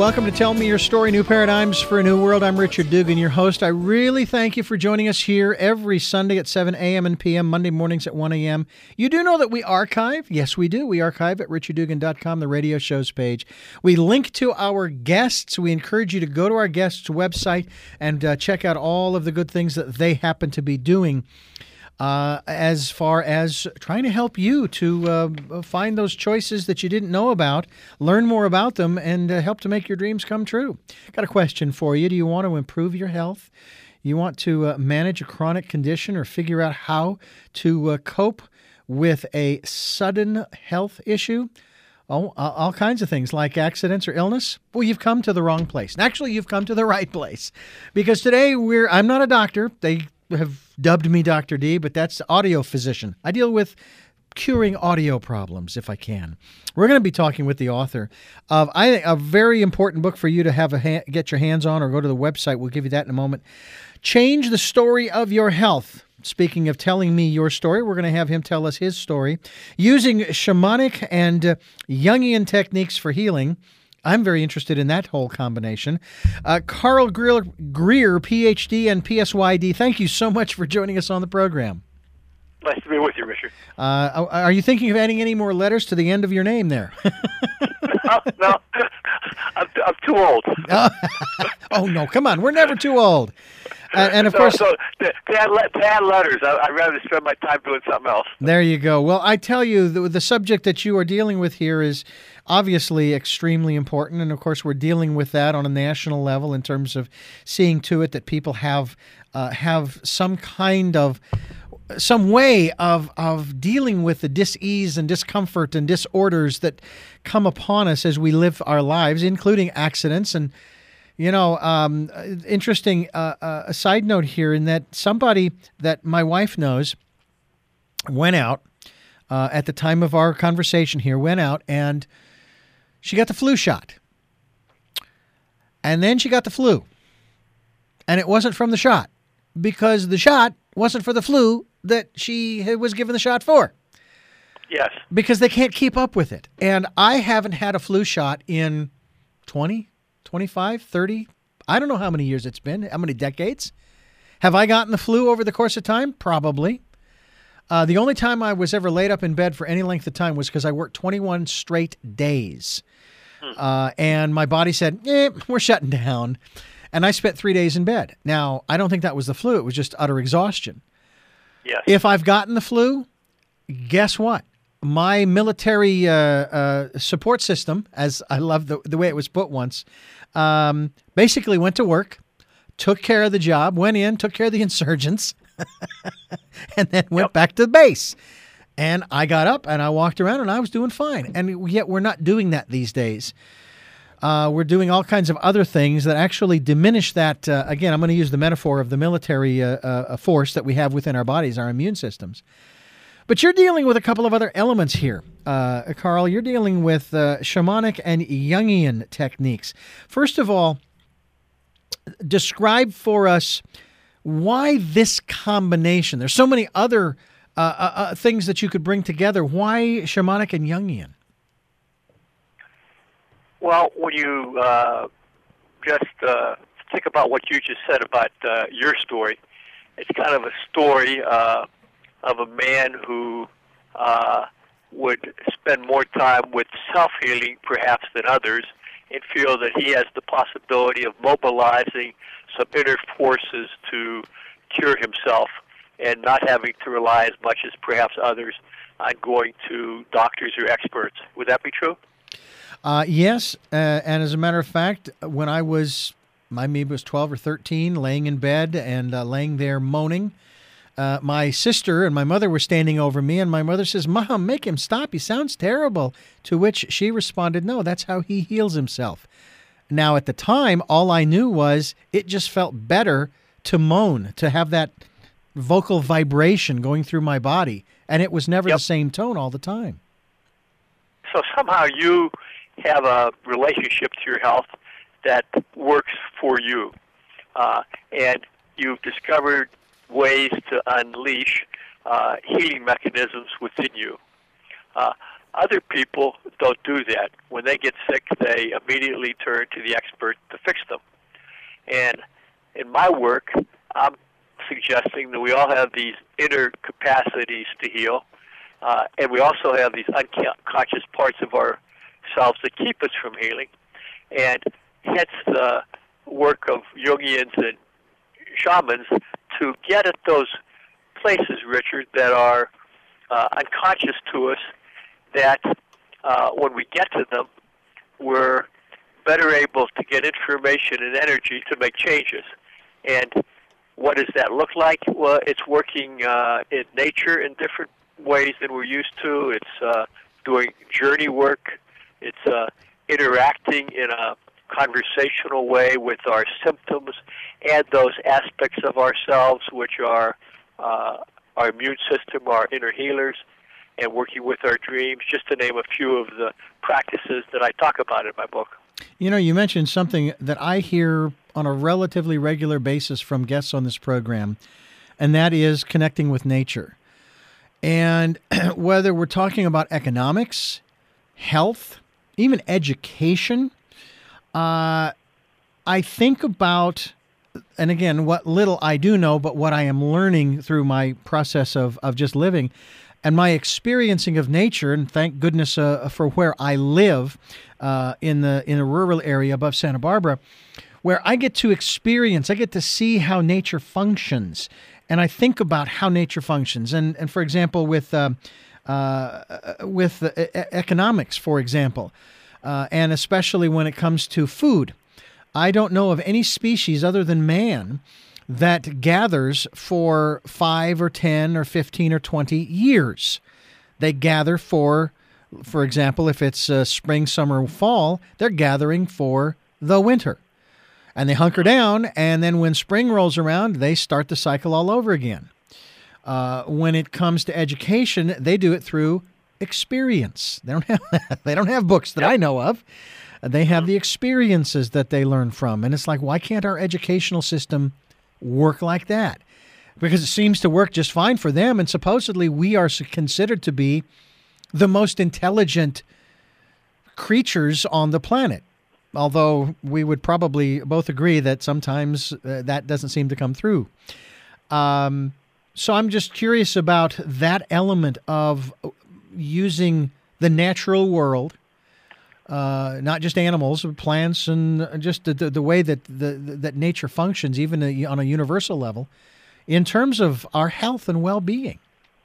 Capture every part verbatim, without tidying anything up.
Welcome to Tell Me Your Story, New Paradigms for a New World. I'm Richard Dugan, your host. I really thank you for joining us here every Sunday at seven a.m. and p m, Monday mornings at one a.m. You do know that we archive? Yes, we do. We archive at richard dugan dot com, the radio shows page. We link to our guests. We encourage you to go to our guests' website and uh, check out all of the good things that they happen to be doing. Uh, as far as trying to help you to uh, find those choices that you didn't know about, learn more about them, and uh, help to make your dreams come true. Got a question for you. Do you want to improve your health? You want to uh, manage a chronic condition or figure out how to uh, cope with a sudden health issue? Oh, all kinds of things like accidents or illness. Well, you've come to the wrong place. And actually, you've come to the right place. Because today, we're I'm not a doctor. They have dubbed me Doctor D, but that's audio physician. I deal with curing audio problems if I can. We're going to be talking with the author of I think a very important book for you to have a ha- get your hands on, or go to the website. We'll give you that in a moment. Change the Story of Your Health. Speaking of telling me your story, we're going to have him tell us his story using shamanic and uh, Jungian techniques for healing. I'm very interested in that whole combination. Uh, Carl Greer, Greer, P H D and P S Y D, thank you so much for joining us on the program. Nice to be with you, Richard. Uh, are you thinking of adding any more letters to the end of your name there? no, no. I'm, I'm too old. Oh, no, come on. We're never too old. Uh, and, of so, course... So, to, to, add, to add letters, I, I'd rather spend my time doing something else. There you go. Well, I tell you, the, the subject that you are dealing with here is obviously extremely important. And, of course, we're dealing with that on a national level in terms of seeing to it that people have uh, have some kind of... some way of of dealing with the dis-ease and discomfort and disorders that come upon us as we live our lives, including accidents. And, you know, um, interesting uh, uh, a side note here in that somebody that my wife knows went out uh, at the time of our conversation here, went out and she got the flu shot. And then she got the flu. And it wasn't from the shot, because the shot wasn't for the flu that she was given the shot for. Yes. Because they can't keep up with it. And I haven't had a flu shot in twenty, twenty-five, thirty, I don't know how many years it's been, how many decades. Have I gotten the flu over the course of time? Probably. Uh, the only time I was ever laid up in bed for any length of time was because I worked twenty-one straight days. Hmm. Uh, and my body said, eh, we're shutting down. And I spent three days in bed. Now, I don't think that was the flu. It was just utter exhaustion. Yes. If I've gotten the flu, guess what? My military uh, uh, support system, as I love the, the way it was put once, um, basically went to work, took care of the job, went in, took care of the insurgents, and then went Yep. back to the base. And I got up and I walked around and I was doing fine. And yet we're not doing that these days. Uh, we're doing all kinds of other things that actually diminish that. Uh, again, I'm going to use the metaphor of the military uh, uh, force that we have within our bodies, our immune systems. But you're dealing with a couple of other elements here, uh, Carl. You're dealing with uh, shamanic and Jungian techniques. First of all, describe for us why this combination. There's so many other uh, uh, uh, things that you could bring together. Why shamanic and Jungian? Well, when you uh, just uh, think about what you just said about uh, your story, it's kind of a story uh, of a man who uh, would spend more time with self-healing perhaps than others, and feel that he has the possibility of mobilizing some inner forces to cure himself and not having to rely as much as perhaps others on going to doctors or experts. Would that be true? Uh, yes, uh, and as a matter of fact, when I was, my maybe was twelve or thirteen, laying in bed and uh, laying there moaning, uh, my sister and my mother were standing over me, and my mother says, "Mom, make him stop. He sounds terrible." To which she responded, "No, that's how he heals himself." Now, at the time, all I knew was it just felt better to moan, to have that vocal vibration going through my body, and it was never Yep. the same tone all the time. So somehow you have a relationship to your health that works for you. Uh, and you've discovered ways to unleash uh, healing mechanisms within you. Uh, Other people don't do that. When they get sick, they immediately turn to the expert to fix them. And in my work, I'm suggesting that we all have these inner capacities to heal, uh, and we also have these unconscious parts of ourselves that keep us from healing. And hence the work of Jungians and shamans to get at those places, Richard, that are uh, unconscious to us, that uh, when we get to them, we're better able to get information and energy to make changes. And what does that look like? Well, it's working uh, in nature in different ways than we're used to. It's uh, doing journey work. It's uh, interacting in a conversational way with our symptoms and those aspects of ourselves which are uh, our immune system, our inner healers, and working with our dreams, just to name a few of the practices that I talk about in my book. You know, you mentioned something that I hear on a relatively regular basis from guests on this program, and that is connecting with nature. And whether we're talking about economics, health, even education, uh, I think about, and again, what little I do know, but what I am learning through my process of, of just living, and my experiencing of nature, and thank goodness uh, for where I live uh, in the in a rural area above Santa Barbara, where I get to experience, I get to see how nature functions, and I think about how nature functions. And and for example, with uh, uh, with uh, economics, for example, uh, and especially when it comes to food, I don't know of any species other than man that gathers for five or ten or fifteen or twenty years. They gather for, for example, if it's uh, spring, summer, fall, they're gathering for the winter. And they hunker down, and then when spring rolls around, they start the cycle all over again. Uh, when it comes to education, they do it through experience. They don't have they don't have books that yep. I know of. They have the experiences that they learn from. And it's like, why can't our educational system work like that? Because it seems to work just fine for them, and supposedly we are considered to be the most intelligent creatures on the planet. Although we would probably both agree that sometimes uh, that doesn't seem to come through. Um, so I'm just curious about that element of using the natural world, uh, not just animals, but plants, and just the, the, the way that the, that nature functions, even on a universal level, in terms of our health and well-being.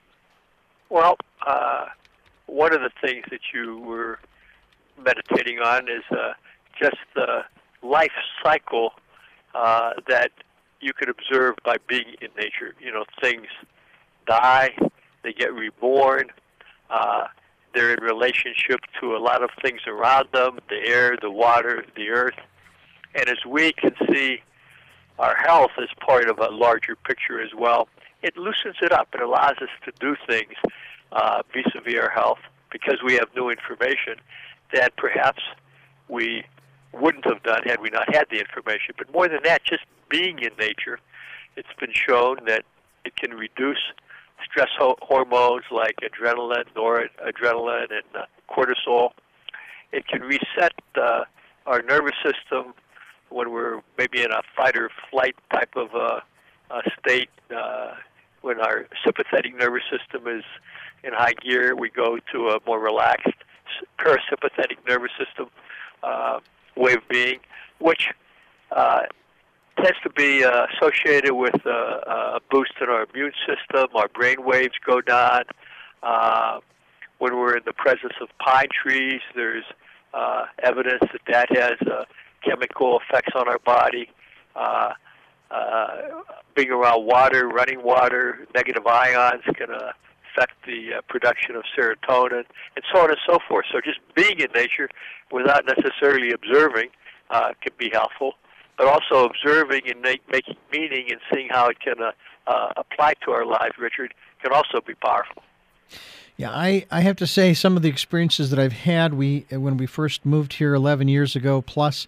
Well, uh, one of the things that you were meditating on is uh, just the life cycle uh, that you could observe by being in nature. You know, things die, they get reborn, uh, they're in relationship to a lot of things around them, the air, the water, the earth. And as we can see our health as part of a larger picture as well, it loosens it up. It allows us to do things uh, vis-a-vis our health because we have new information that perhaps we wouldn't have done had we not had the information. But more than that, just being in nature, it's been shown that it can reduce stress ho- hormones like adrenaline, noradrenaline, and uh, cortisol. It can reset uh, our nervous system when we're maybe in a fight or flight type of uh, uh, state. Uh, when our sympathetic nervous system is in high gear, we go to a more relaxed parasympathetic nervous system uh, way of being, which uh, tends to be uh, associated with uh, a boost in our immune system. Our brain waves go down. Uh, when we're in the presence of pine trees, there's uh, evidence that that has uh, chemical effects on our body. Uh, uh, being around water, running water, negative ions can uh, affect the uh, production of serotonin, and so on and so forth. So just being in nature without necessarily observing uh, can be helpful, but also observing and make, making meaning and seeing how it can uh, uh, apply to our lives, Richard, can also be powerful. Yeah, I, I have to say some of the experiences that I've had, we when we first moved here eleven years ago plus,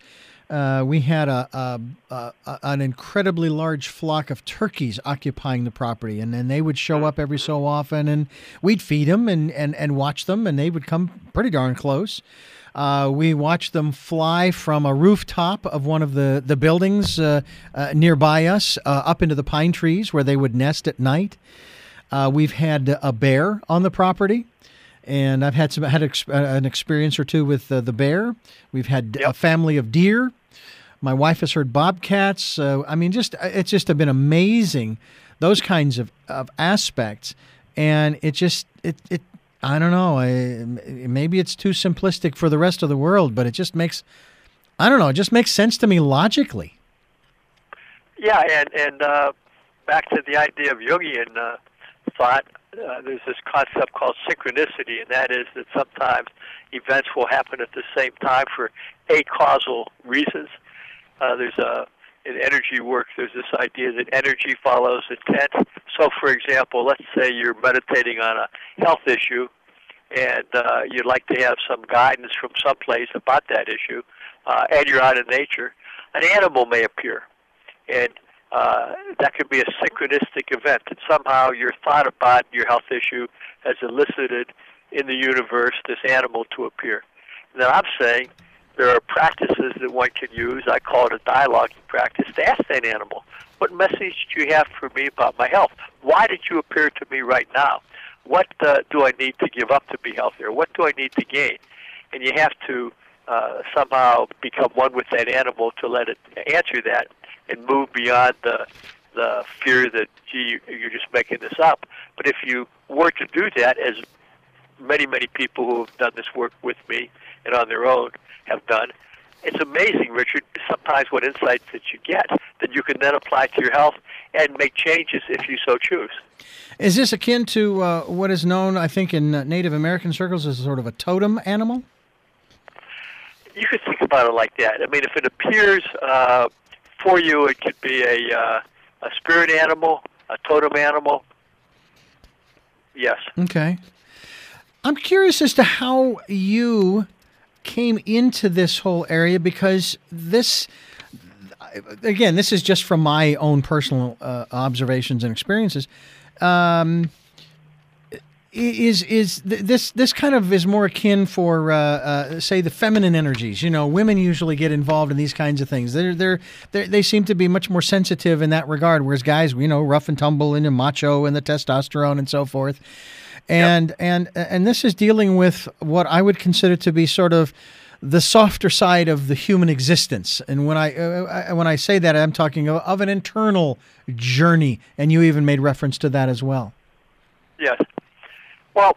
Uh, we had a, a, a, a an incredibly large flock of turkeys occupying the property, and then they would show up every so often, and we'd feed them and, and, and watch them, and they would come pretty darn close. Uh, we watched them fly from a rooftop of one of the, the buildings uh, uh, nearby us uh, up into the pine trees where they would nest at night. Uh, we've had a bear on the property. And I've had some had ex- uh, an experience or two with uh, the bear. We've had Yep. a family of deer. My wife has heard bobcats. Uh, I mean, just it's just been amazing, those kinds of, of aspects. And it just it it I don't know. I, maybe it's too simplistic for the rest of the world, but it just makes I don't know. It just makes sense to me logically. Yeah, and and uh, back to the idea of Jungian uh, thought. Uh, there's this concept called synchronicity, and that is that sometimes events will happen at the same time for acausal reasons. Uh, there's a in energy work. There's this idea that energy follows intent. So, for example, let's say you're meditating on a health issue, and uh, you'd like to have some guidance from someplace about that issue, uh, and you're out in nature. An animal may appear, and Uh, that could be a synchronistic event, that somehow your thought about your health issue has elicited in the universe this animal to appear. Now, I'm saying there are practices that one can use. I call it a dialoguing practice, to ask that animal, what message do you have for me about my health? Why did you appear to me right now? What uh, do I need to give up to be healthier? What do I need to gain? And you have to uh, somehow become one with that animal to let it answer that, and move beyond the the fear that, gee, you're just making this up. But if you were to do that, as many, many people who have done this work with me and on their own have done, it's amazing, Richard, sometimes what insights that you get that you can then apply to your health and make changes if you so choose. Is this akin to uh, what is known, I think, in Native American circles as sort of a totem animal? You could think about it like that. I mean, if it appears uh, for you, it could be a uh, a spirit animal, a totem animal. Yes. Okay. I'm curious as to how you came into this whole area, because this, again, this is just from my own personal uh, observations and experiences. Um, Is is this this kind of is more akin for uh, uh, say the feminine energies? You know, women usually get involved in these kinds of things. They're they're, they're they seem to be much more sensitive in that regard, whereas guys, you know, rough and tumble and macho and the testosterone and so forth. And yep. and and this is dealing with what I would consider to be sort of the softer side of the human existence. And when I uh, when I say that, I'm talking of, of an internal journey. And you even made reference to that as well. Yes. Well,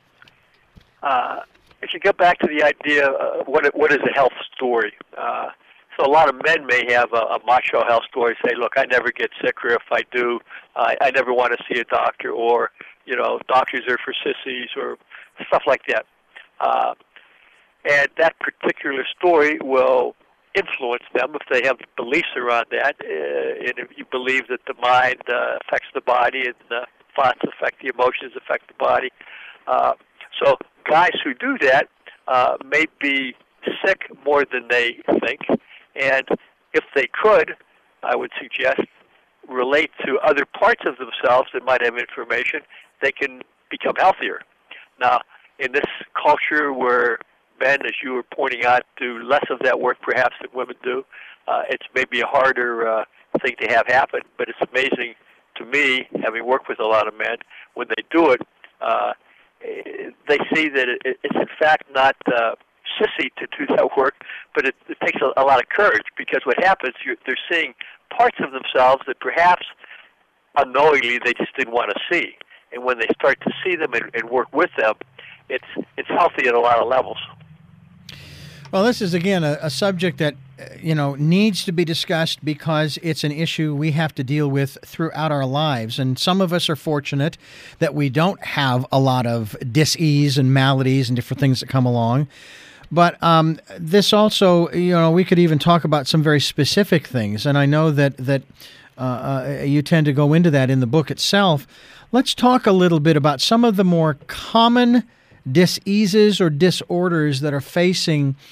uh, if you go back to the idea, uh, what what is a health story? Uh, so a lot of men may have a, a macho health story. Say, look, I never get sick, or if I do, uh, I never want to see a doctor, or you know, doctors are for sissies, or stuff like that. Uh, and that particular story will influence them if they have beliefs around that, uh, and if you believe that the mind uh, affects the body and the thoughts affect the emotions, affect the body. Uh, so guys who do that uh, may be sick more than they think, and if they could, I would suggest, relate to other parts of themselves that might have information, they can become healthier. Now, in this culture where men, as you were pointing out, do less of that work perhaps than women do, uh, it's maybe a harder uh, thing to have happen, but it's amazing to me, having worked with a lot of men, when they do it, uh, they see that it, it's in fact not uh, sissy to do that work, but it, it takes a, a lot of courage, because what happens, you're, they're seeing parts of themselves that perhaps unknowingly they just didn't want to see. And when they start to see them and, and work with them, it's it's healthy at a lot of levels. Well, this is, again, a, a subject that, you know, needs to be discussed, because it's an issue we have to deal with throughout our lives. And some of us are fortunate that we don't have a lot of dis-ease and maladies and different things that come along. But um, this also, you know, we could even talk about some very specific things. And I know that, that uh, uh, you tend to go into that in the book itself. Let's talk a little bit about some of the more common dis-eases or disorders that are facing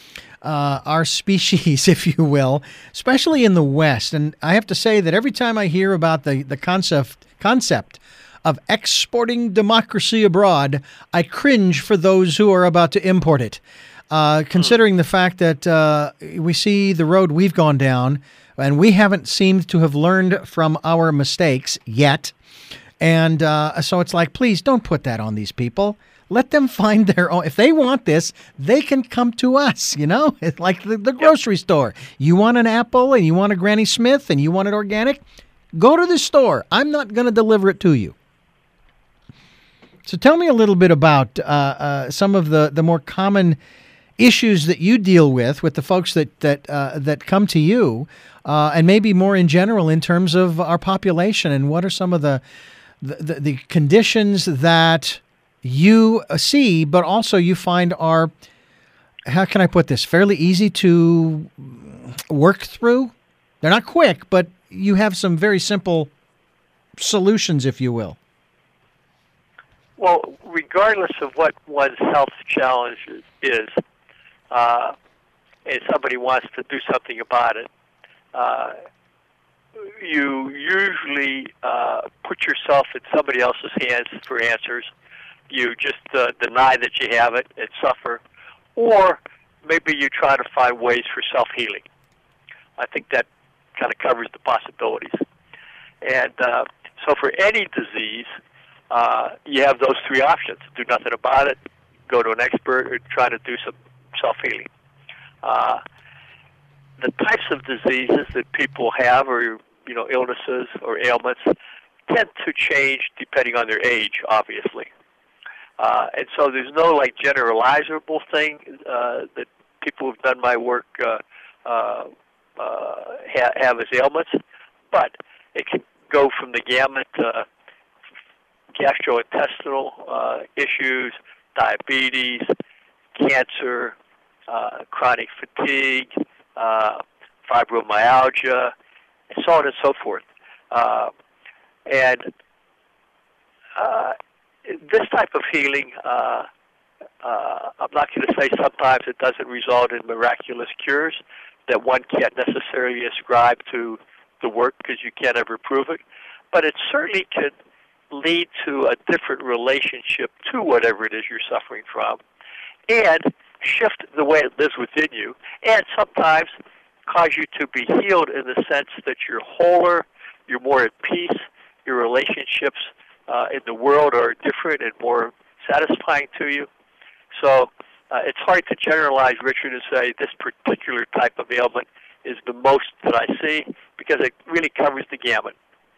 uh, our species, if you will, especially in the West. And I have to say that every time I hear about the, the concept concept of exporting democracy abroad, I cringe for those who are about to import it. Uh, considering the fact that uh, we see the road we've gone down, and we haven't seemed to have learned from our mistakes yet. And uh, so it's like, please don't put that on these people. Let them find their own. If they want this, they can come to us, you know? It's like the, the grocery store. You want an apple and you want a Granny Smith and you want it organic? Go to the store. I'm not going to deliver it to you. So tell me a little bit about uh, uh, some of the, the more common issues that you deal with with the folks that that uh, that come to you, uh, and maybe more in general in terms of our population, and what are some of the the, the conditions that you see, but also you find are, how can I put this, fairly easy to work through? They're not quick, but you have some very simple solutions, if you will. Well, regardless of what one's health challenge is, uh, and somebody wants to do something about it, uh, you usually uh, put yourself in somebody else's hands for answers. You just uh, deny that you have it and suffer, or maybe you try to find ways for self-healing. I think that kind of covers the possibilities. And uh, so for any disease, uh, you have those three options: do nothing about it, go to an expert, or try to do some self-healing. Uh, the types of diseases that people have, or you know, illnesses or ailments, tend to change depending on their age, obviously. Uh, and so there's no like generalizable thing uh, that people who've done my work uh, uh, uh, ha- have as ailments, but it can go from the gamut: uh, gastrointestinal uh, issues, diabetes, cancer, uh, chronic fatigue, uh, fibromyalgia, and so on and so forth. Uh, and uh, this type of healing, uh, uh, I'm not going to say sometimes it doesn't result in miraculous cures that one can't necessarily ascribe to the work because you can't ever prove it, but it certainly can lead to a different relationship to whatever it is you're suffering from, and shift the way it lives within you, and sometimes cause you to be healed in the sense that you're wholer, you're more at peace, your relationships uh, in the world are different and more satisfying to you. So uh, it's hard to generalize, Richard, and say this particular type of ailment is the most that I see, because it really covers the gamut.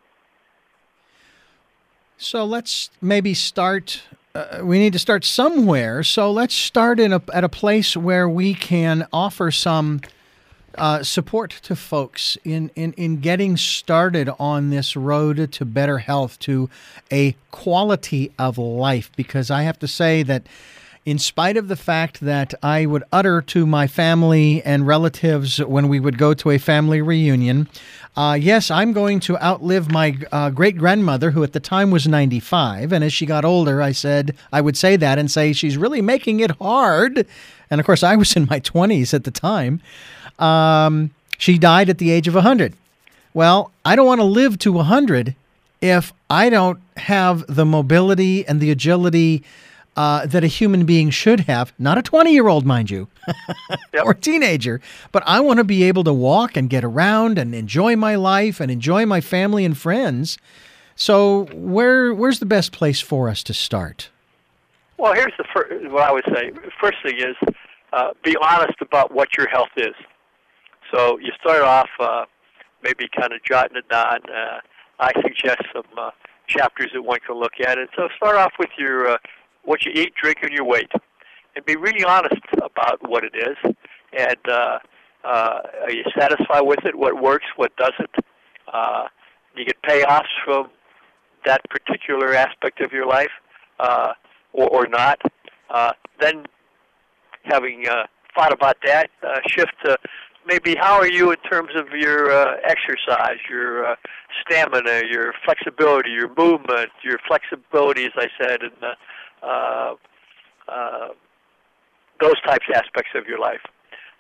So let's maybe start, uh, we need to start somewhere. So let's start in a, at a place where we can offer some uh, support to folks in, in, in getting started on this road to better health, to a quality of life. Because I have to say that in spite of the fact that I would utter to my family and relatives when we would go to a family reunion, uh, yes, I'm going to outlive my uh, great-grandmother, who at the time was ninety-five. And as she got older, I said, I would say that and say, she's really making it hard. And of course, I was in my twenties at the time. Um, she died at the age of one hundred. Well, I don't want to live to one hundred if I don't have the mobility and the agility Uh, that a human being should have, not a twenty-year-old, mind you, yep. or teenager, but I want to be able to walk and get around and enjoy my life and enjoy my family and friends. So where where's the best place for us to start? Well, here's the first, what I would say. First thing is uh, be honest about what your health is. So you start off uh, maybe kind of jotting it down. Uh, I suggest some uh, chapters that one can look at it. So start off with your uh, what you eat, drink, and your weight, and be really honest about what it is. And uh, uh, are you satisfied with it? What works? What doesn't? Uh, you get payoffs from that particular aspect of your life, uh, or, or not. Uh, then, having uh, thought about that, uh, shift to maybe how are you in terms of your uh, exercise, your uh, stamina, your flexibility, your movement, your flexibility, as I said, and uh, Uh, uh, those types of aspects of your life.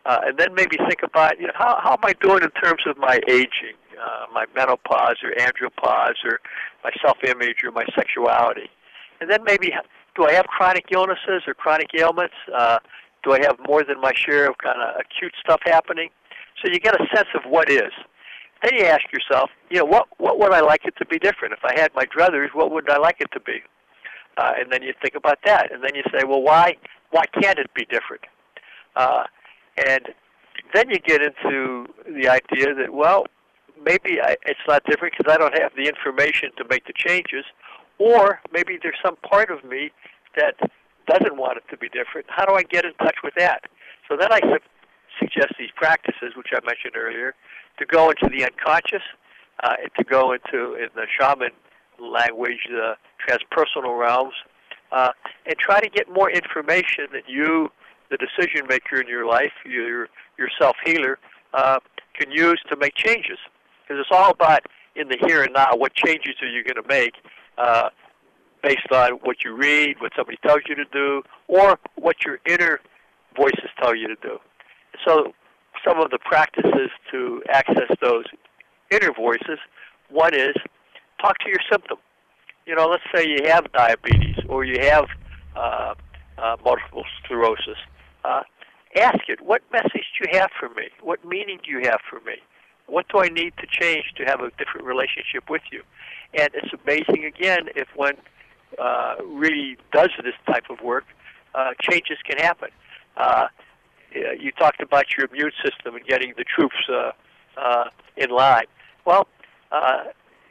Uh, and then maybe think about, you know, how, how am I doing in terms of my aging, uh, my menopause or andropause or my self-image or my sexuality. And then maybe, do I have chronic illnesses or chronic ailments? Uh, do I have more than my share of kind of acute stuff happening? So you get a sense of what is. Then you ask yourself, you know, what what would I like it to be different? If I had my druthers, what would I like it to be? Uh, and then you think about that, and then you say, well, why why can't it be different? Uh, and then you get into the idea that, well, maybe I, it's not different because I don't have the information to make the changes, or maybe there's some part of me that doesn't want it to be different. How do I get in touch with that? So then I su- suggest these practices, which I mentioned earlier, to go into the unconscious, uh, and to go into, in the shaman language, the transpersonal realms, uh, and try to get more information that you, the decision maker in your life, your your self-healer, uh, can use to make changes. Because it's all about, in the here and now, what changes are you going to make uh, based on what you read, what somebody tells you to do, or what your inner voices tell you to do. So some of the practices to access those inner voices, one is talk to your symptom. You know, let's say you have diabetes or you have uh, uh, multiple sclerosis. Uh, ask it, what message do you have for me? What meaning do you have for me? What do I need to change to have a different relationship with you? And it's amazing, again, if one uh, really does this type of work, uh, changes can happen. Uh, you talked about your immune system and getting the troops uh, uh, in line. Well, uh,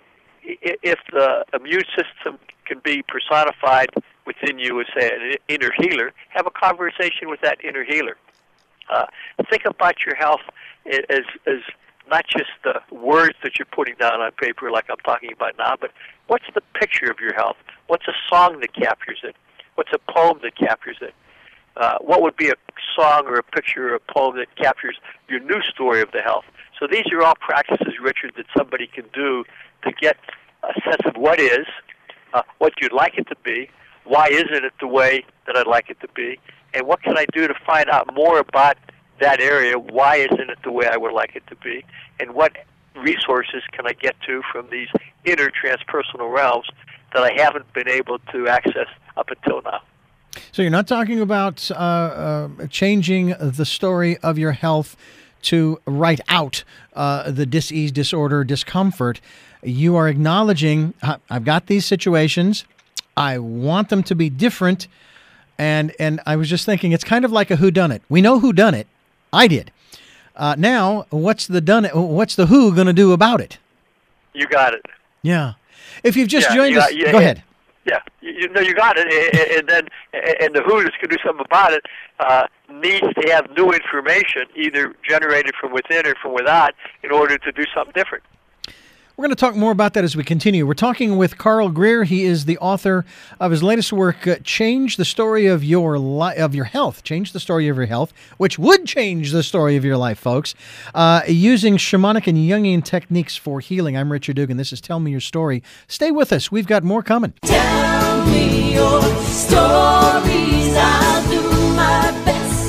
if the immune system can be personified within you as, say, an inner healer, have a conversation with that inner healer. Uh, think about your health as, as not just the words that you're putting down on paper like I'm talking about now, but what's the picture of your health? What's a song that captures it? What's a poem that captures it? Uh, what would be a song or a picture or a poem that captures your new story of the health? So these are all practices, Richard, that somebody can do to get a sense of what is, uh, what you'd like it to be, why isn't it the way that I'd like it to be, and what can I do to find out more about that area, why isn't it the way I would like it to be, and what resources can I get to from these inner transpersonal realms that I haven't been able to access up until now. So you're not talking about uh, uh, changing the story of your health to write out uh, the dis-ease, disorder, discomfort. You are acknowledging, I've got these situations, I want them to be different, and and I was just thinking, it's kind of like a whodunit. We know who done it. I did. Uh, now, what's the done it? What's the who going to do about it? You got it. Yeah. If you've just yeah, joined yeah, us, yeah, go yeah. ahead. Yeah, you, you know, you got it, and, and then and the who that's going to do something about it uh, needs to have new information, either generated from within or from without, in order to do something different. We're going to talk more about that as we continue. We're talking with Carl Greer. He is the author of his latest work, uh, "Change the Story of Your Li- of Your Health." Change the story of your health, which would change the story of your life, folks. Uh, using shamanic and Jungian techniques for healing. I'm Richard Dugan. This is Tell Me Your Story. Stay with us. We've got more coming. Tell me your stories. I'll do my best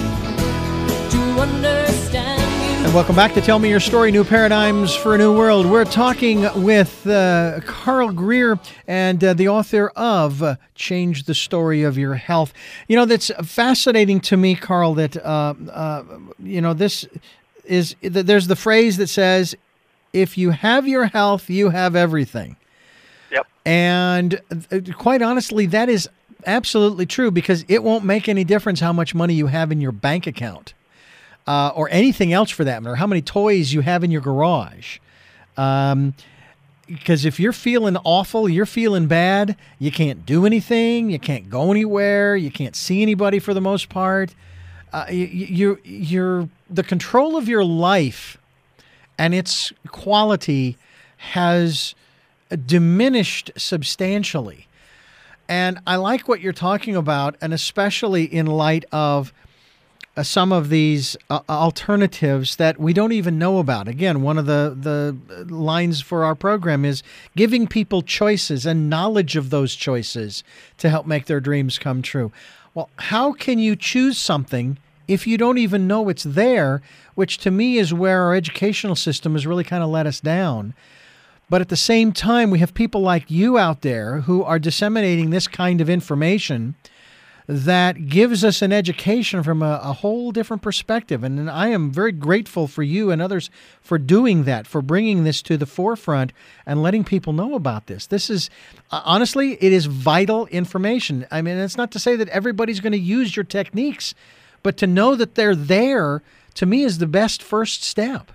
to understand. And welcome back to Tell Me Your Story, New Paradigms for a New World. We're talking with uh, Carl Greer, and uh, the author of uh, Change the Story of Your Health. You know, that's fascinating to me, Carl, that, uh, uh, you know, this is, there's the phrase that says, if you have your health, you have everything. Yep. And uh, quite honestly, that is absolutely true, because it won't make any difference how much money you have in your bank account. Uh, or anything else for that matter, how many toys you have in your garage. Um, because if you're feeling awful, you're feeling bad, you can't do anything, you can't go anywhere, you can't see anybody for the most part. Uh, you, you're, you're, the control of your life and its quality has diminished substantially. And I like what you're talking about, and especially in light of Uh, some of these uh, alternatives that we don't even know about. Again, one of the, the lines for our program is giving people choices and knowledge of those choices to help make their dreams come true. Well, how can you choose something if you don't even know it's there, which to me is where our educational system has really kind of let us down. But at the same time, we have people like you out there who are disseminating this kind of information that gives us an education from a, a whole different perspective. And, and I am very grateful for you and others for doing that, for bringing this to the forefront and letting people know about this. This is, uh, honestly, it is vital information. I mean, it's not to say that everybody's going to use your techniques, but to know that they're there, to me, is the best first step.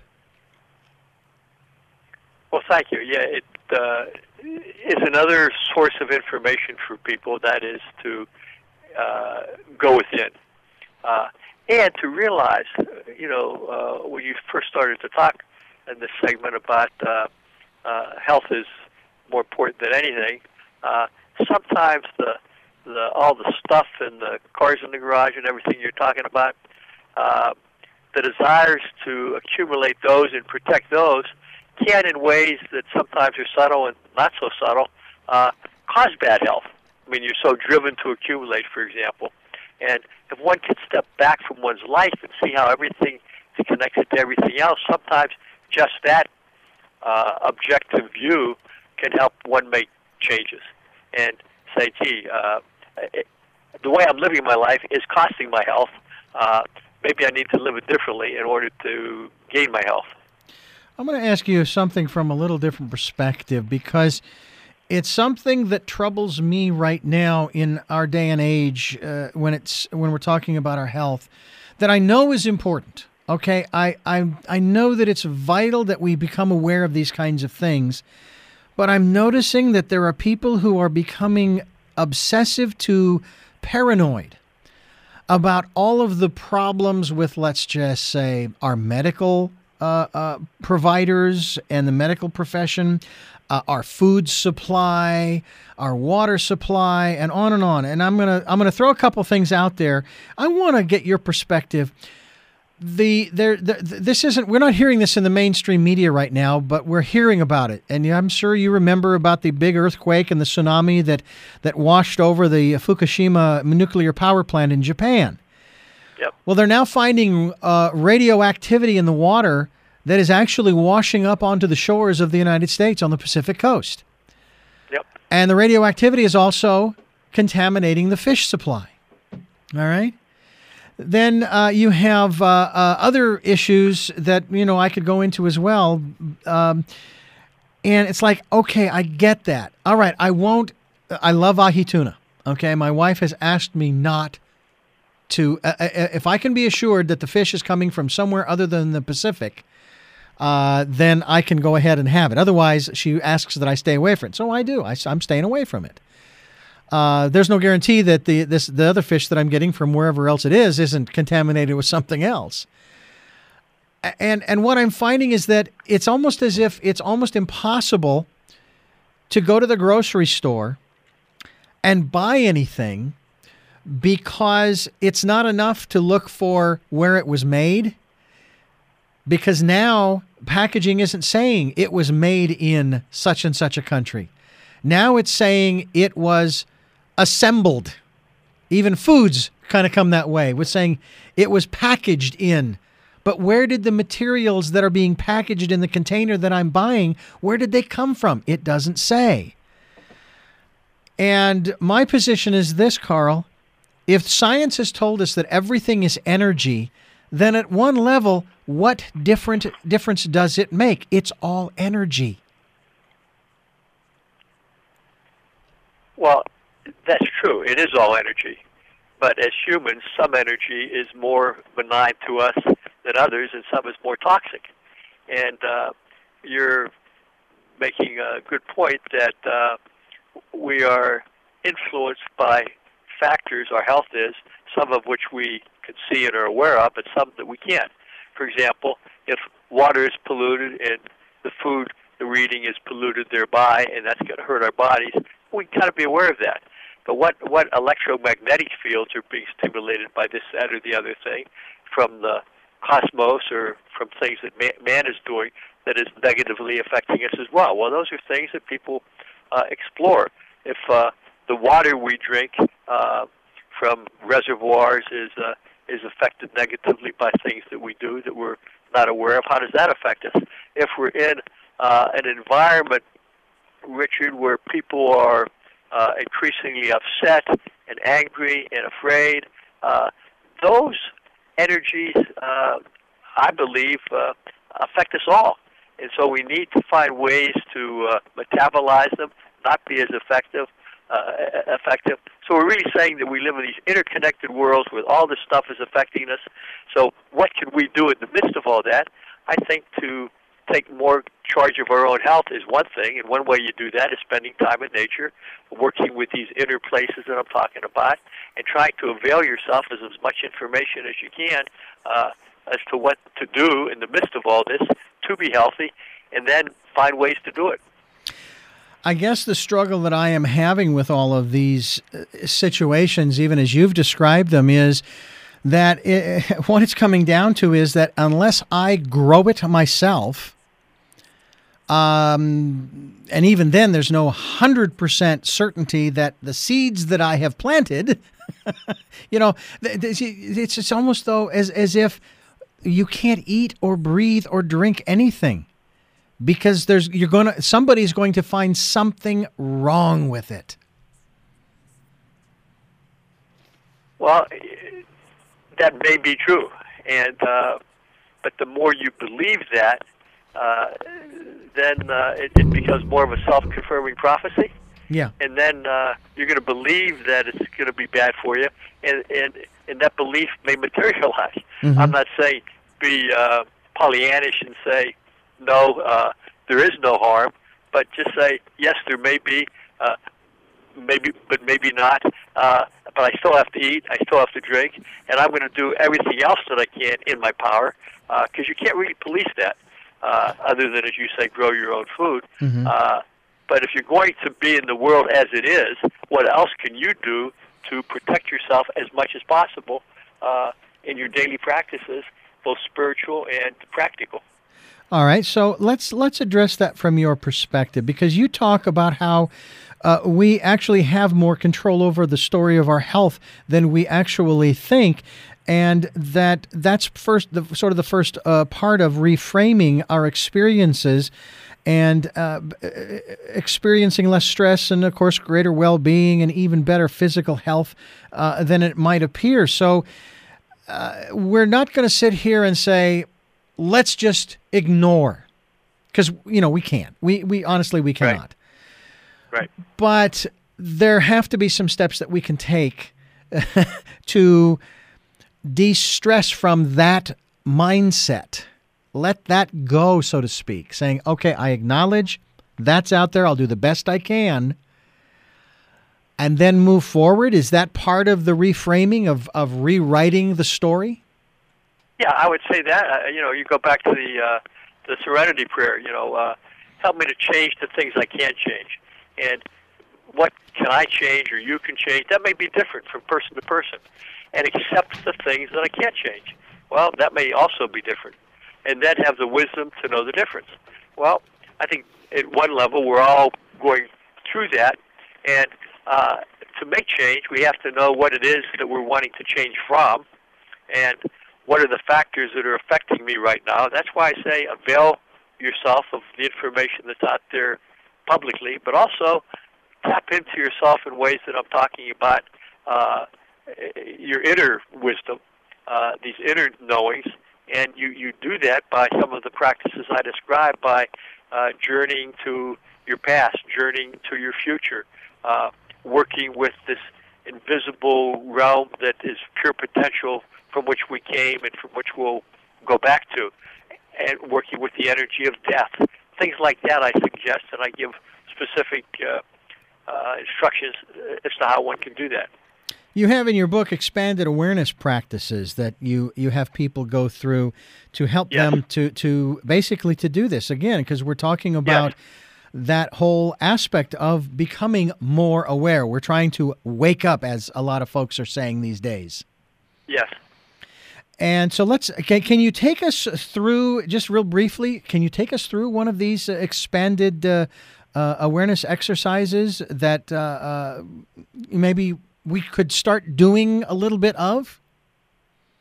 Well, thank you. Yeah, it uh, is another source of information for people, that is to uh, go within. Uh, and to realize, you know, uh, when you first started to talk in this segment about uh, uh, health is more important than anything, uh, sometimes the, the all the stuff in the cars in the garage and everything you're talking about, uh, the desires to accumulate those and protect those can, in ways that sometimes are subtle and not so subtle, uh, cause bad health. I mean, you're so driven to accumulate, for example. And if one can step back from one's life and see how everything is connected to everything else, sometimes just that uh, objective view can help one make changes and say, gee, uh, it, the way I'm living my life is costing my health. Uh, maybe I need to live it differently in order to gain my health. I'm going to ask you something from a little different perspective, because it's something that troubles me right now in our day and age uh, when it's when we're talking about our health, that I know is important. Okay, I, I I know that it's vital that we become aware of these kinds of things, but I'm noticing that there are people who are becoming obsessive to paranoid about all of the problems with, let's just say, our medical Uh, uh, providers and the medical profession, uh, our food supply, our water supply, and on and on. And I'm gonna I'm gonna throw a couple things out there. I want to get your perspective. The there the, this isn't we're not hearing this in the mainstream media right now, but we're hearing about it. And I'm sure you remember about the big earthquake and the tsunami that that washed over the Fukushima nuclear power plant in Japan. Yep. Well, they're now finding uh, radioactivity in the water that is actually washing up onto the shores of the United States on the Pacific coast. Yep. And the radioactivity is also contaminating the fish supply. All right. Then uh, you have uh, uh, other issues that, you know, I could go into as well. Um, and it's like, okay, I get that. All right, I won't. I love ahi tuna. Okay, my wife has asked me not to, uh, if I can be assured that the fish is coming from somewhere other than the Pacific, uh, then I can go ahead and have it. Otherwise, she asks that I stay away from it. So I do. I, I'm staying away from it. Uh, there's no guarantee that the this the other fish that I'm getting from wherever else it is isn't contaminated with something else. And and what I'm finding is that it's almost as if it's almost impossible to go to the grocery store and buy anything, because it's not enough to look for where it was made, because now packaging isn't saying it was made in such and such a country. Now it's saying it was assembled. Even foods kind of come that way, with saying it was packaged in. But where did the materials that are being packaged in the container that I'm buying, where did they come from? It doesn't say. And my position is this, Carl. If science has told us that everything is energy, then at one level, what different difference does it make? It's all energy. Well, that's true. It is all energy. But as humans, some energy is more benign to us than others, and some is more toxic. And uh, you're making a good point that uh, we are influenced by factors, our health is, some of which we can see and are aware of, but some that we can't. For example, if water is polluted and the food that we're eating is polluted thereby, and that's going to hurt our bodies, we can kind of be aware of that. But what, what electromagnetic fields are being stimulated by this, that, or the other thing from the cosmos or from things that man, man is doing that is negatively affecting us as well? Well, those are things that people uh, explore. If uh, the water we drink uh, from reservoirs is uh, is affected negatively by things that we do that we're not aware of. How does that affect us? If we're in uh, an environment, Richard, where people are uh, increasingly upset and angry and afraid, uh, those energies, uh, I believe, uh, affect us all. And so we need to find ways to uh, metabolize them, not be as effective. Uh, effective. So we're really saying that we live in these interconnected worlds where all this stuff is affecting us. So what can we do in the midst of all that? I think to take more charge of our own health is one thing, and one way you do that is spending time in nature, working with these inner places that I'm talking about, and trying to avail yourself of as much information as you can uh, as to what to do in the midst of all this to be healthy, and then find ways to do it. I guess the struggle that I am having with all of these situations, even as you've described them, is that it, what it's coming down to is that unless I grow it myself, um, and even then there's no one hundred percent certainty that the seeds that I have planted, you know, it's, it's almost though as, as if you can't eat or breathe or drink anything. Because there's you're going to somebody's going to find something wrong with it. Well, that may be true, and uh, but the more you believe that, uh, then uh, it, it becomes more of a self-confirming prophecy. Yeah, and then uh, you're going to believe that it's going to be bad for you, and and, and that belief may materialize. Mm-hmm. I'm not saying be uh, Pollyannish and say, no, uh, there is no harm, but just say, yes, there may be, uh, maybe, but maybe not, uh, but I still have to eat, I still have to drink, and I'm going to do everything else that I can in my power, because uh, you can't really police that, uh, other than, as you say, grow your own food. Mm-hmm. Uh, but if you're going to be in the world as it is, what else can you do to protect yourself as much as possible uh, in your daily practices, both spiritual and practical? All right, so let's let's address that from your perspective, because you talk about how uh, we actually have more control over the story of our health than we actually think, and that that's first the sort of the first uh, part of reframing our experiences and uh, experiencing less stress and, of course, greater well-being and even better physical health uh, than it might appear. So uh, we're not going to sit here and say, let's just ignore, because, you know, we can't. We, we honestly, we cannot. Right. Right. But there have to be some steps that we can take to de-stress from that mindset. Let that go, so to speak, saying, okay, I acknowledge that's out there. I'll do the best I can. And then move forward. Is that part of the reframing of, of rewriting the story? Yeah, I would say that. Uh, you know, you go back to the uh, the Serenity Prayer. You know, uh, help me to change the things I can't change, and what can I change or you can change? That may be different from person to person, and accept the things that I can't change. Well, that may also be different, and then have the wisdom to know the difference. Well, I think at one level we're all going through that, and uh, to make change, we have to know what it is that we're wanting to change from, and what are the factors that are affecting me right now. That's why I say avail yourself of the information that's out there publicly, but also tap into yourself in ways that I'm talking about, uh, your inner wisdom, uh, these inner knowings, and you, you do that by some of the practices I described, by uh, journeying to your past, journeying to your future, uh, working with this invisible realm that is pure potential from which we came and from which we'll go back to, and working with the energy of death. Things like that I suggest, and I give specific uh, uh, instructions as to how one can do that. You have in your book expanded awareness practices that you, you have people go through to help yes. them to, to basically to do this, again, because we're talking about yes. that whole aspect of becoming more aware. We're trying to wake up, as a lot of folks are saying these days. Yes. And so let's, can, can you take us through, just real briefly, can you take us through one of these uh, expanded uh, uh, awareness exercises that uh, uh, maybe we could start doing a little bit of?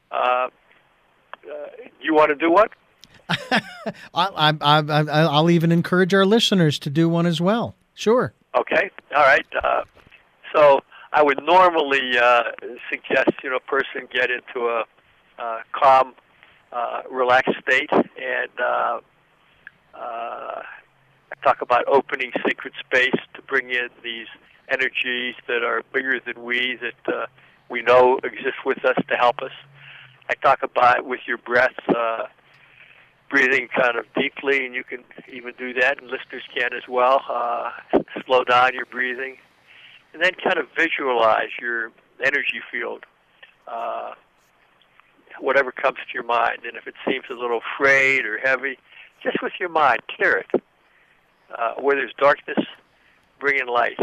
Uh, uh, you want to do one? I, I, I, I, I'll even encourage our listeners to do one as well. Sure. Okay. All right. Uh, so I would normally uh, suggest, you know, a person get into a uh, calm, uh, relaxed state, and uh, uh, I talk about opening sacred space to bring in these energies that are bigger than we, that uh, we know exist with us to help us. I talk about with your breath, uh, breathing kind of deeply, and you can even do that, and listeners can as well. Uh, slow down your breathing, and then kind of visualize your energy field, uh, whatever comes to your mind. And if it seems a little frayed or heavy, just with your mind, clear it. Uh, where there's darkness, bring in light.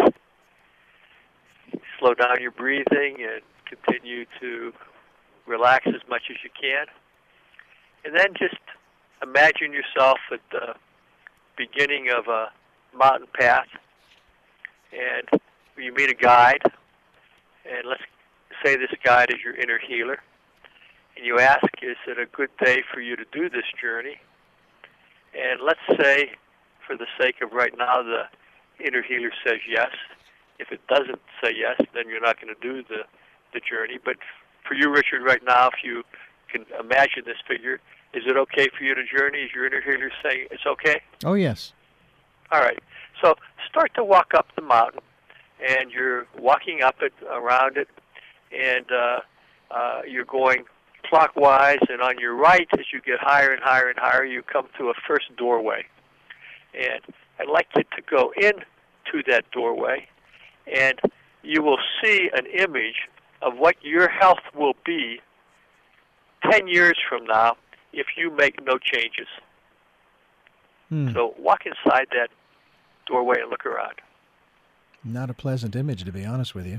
Slow down your breathing and continue to relax as much as you can. And then just imagine yourself at the beginning of a mountain path, and you meet a guide, and let's say this guide is your inner healer, and you ask, is it a good day for you to do this journey? And let's say, for the sake of right now, the inner healer says yes. If it doesn't say yes, then you're not going to do the, the journey. But for you, Richard, right now, if you can imagine this figure, is it okay for you to journey? Is your inner healer saying it's okay? Oh, yes. All right. So start to walk up the mountain, and you're walking up it, around it, and uh, uh, you're going clockwise, and on your right, as you get higher and higher and higher, you come to a first doorway. And I'd like you to go in to that doorway, and you will see an image of what your health will be ten years from now if you make no changes. Hmm. So walk inside that doorway and look around. Not a pleasant image, to be honest with you.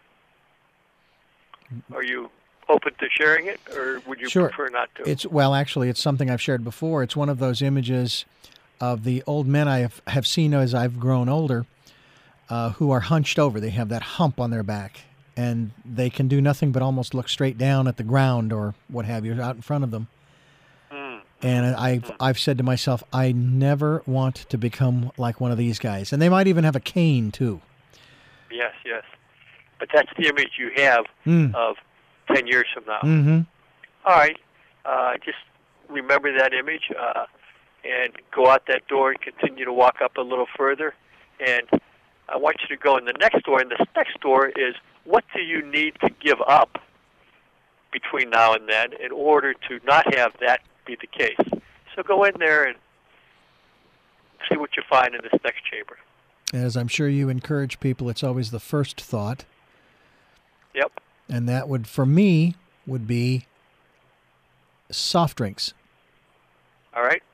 Are you open to sharing it, or would you Sure. prefer not to? It's well, actually, it's something I've shared before. It's one of those images of the old men I have, have seen as I've grown older, uh, who are hunched over. They have that hump on their back, and they can do nothing but almost look straight down at the ground or what have you out in front of them. Mm. And I've I've said to myself, I never want to become like one of these guys. And they might even have a cane too. Yes, yes. But that's the image you have Mm. of ten years from now. Mm-hmm. All right. Uh, just remember that image uh, and go out that door and continue to walk up a little further. And I want you to go in the next door. And this next door is, what do you need to give up between now and then in order to not have that be the case? So go in there and see what you find in this next chamber. As I'm sure you encourage people, it's always the first thought. Yep. And that would, for me, would be soft drinks All right.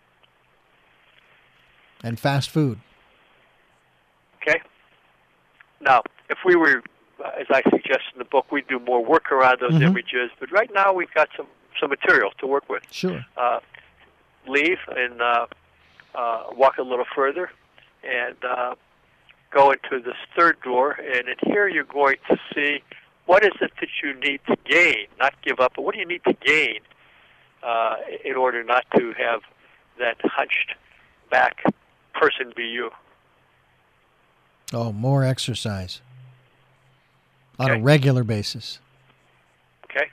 and fast food. Okay. Now, if we were, uh, as I suggest in the book, we'd do more work around those Mhm. images. But right now, we've got some, some material to work with. Sure. Uh, leave and uh, uh, walk a little further and uh, go into this third door. And in here, you're going to see what is it that you need to gain, not give up, but what do you need to gain uh, in order not to have that hunched back person be you. Oh, more exercise on a Okay. regular basis. Okay?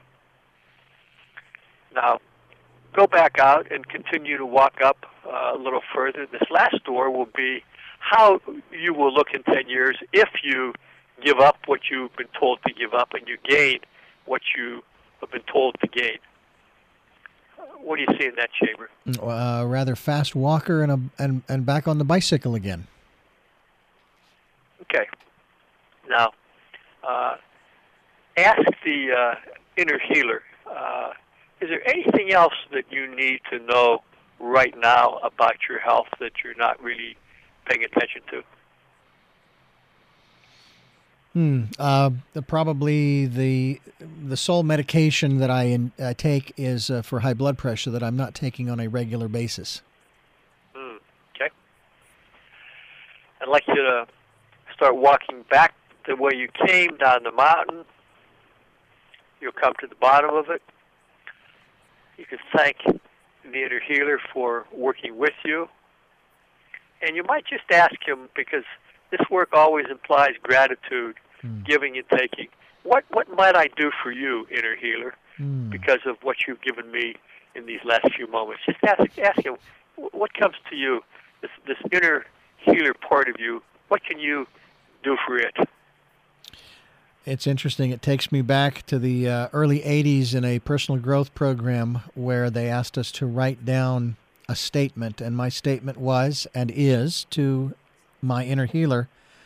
Now, go back out and continue to walk up uh, a little further. This last door will be how you will look in ten years if you give up what you've been told to give up and you gain what you have been told to gain. What do you see in that chamber? A uh, rather fast walker and, a, and, and back on the bicycle again. Okay. Now, uh, ask the uh, inner healer, uh, is there anything else that you need to know right now about your health that you're not really paying attention to? Hmm. Uh, the, probably the the sole medication that I in, uh, take is uh, for high blood pressure that I'm not taking on a regular basis. Mm, okay. I'd like you to start walking back the way you came down the mountain. You'll come to the bottom of it. You can thank the inner healer for working with you. And you might just ask him, because this work always implies gratitude, mm. giving and taking. What what might I do for you, inner healer, mm. because of what you've given me in these last few moments? Just ask, ask him, what comes to you, this, this inner healer part of you, what can you do for it? It's interesting. It takes me back to the uh, early eighties in a personal growth program where they asked us to write down a statement, and my statement was and is to my inner healer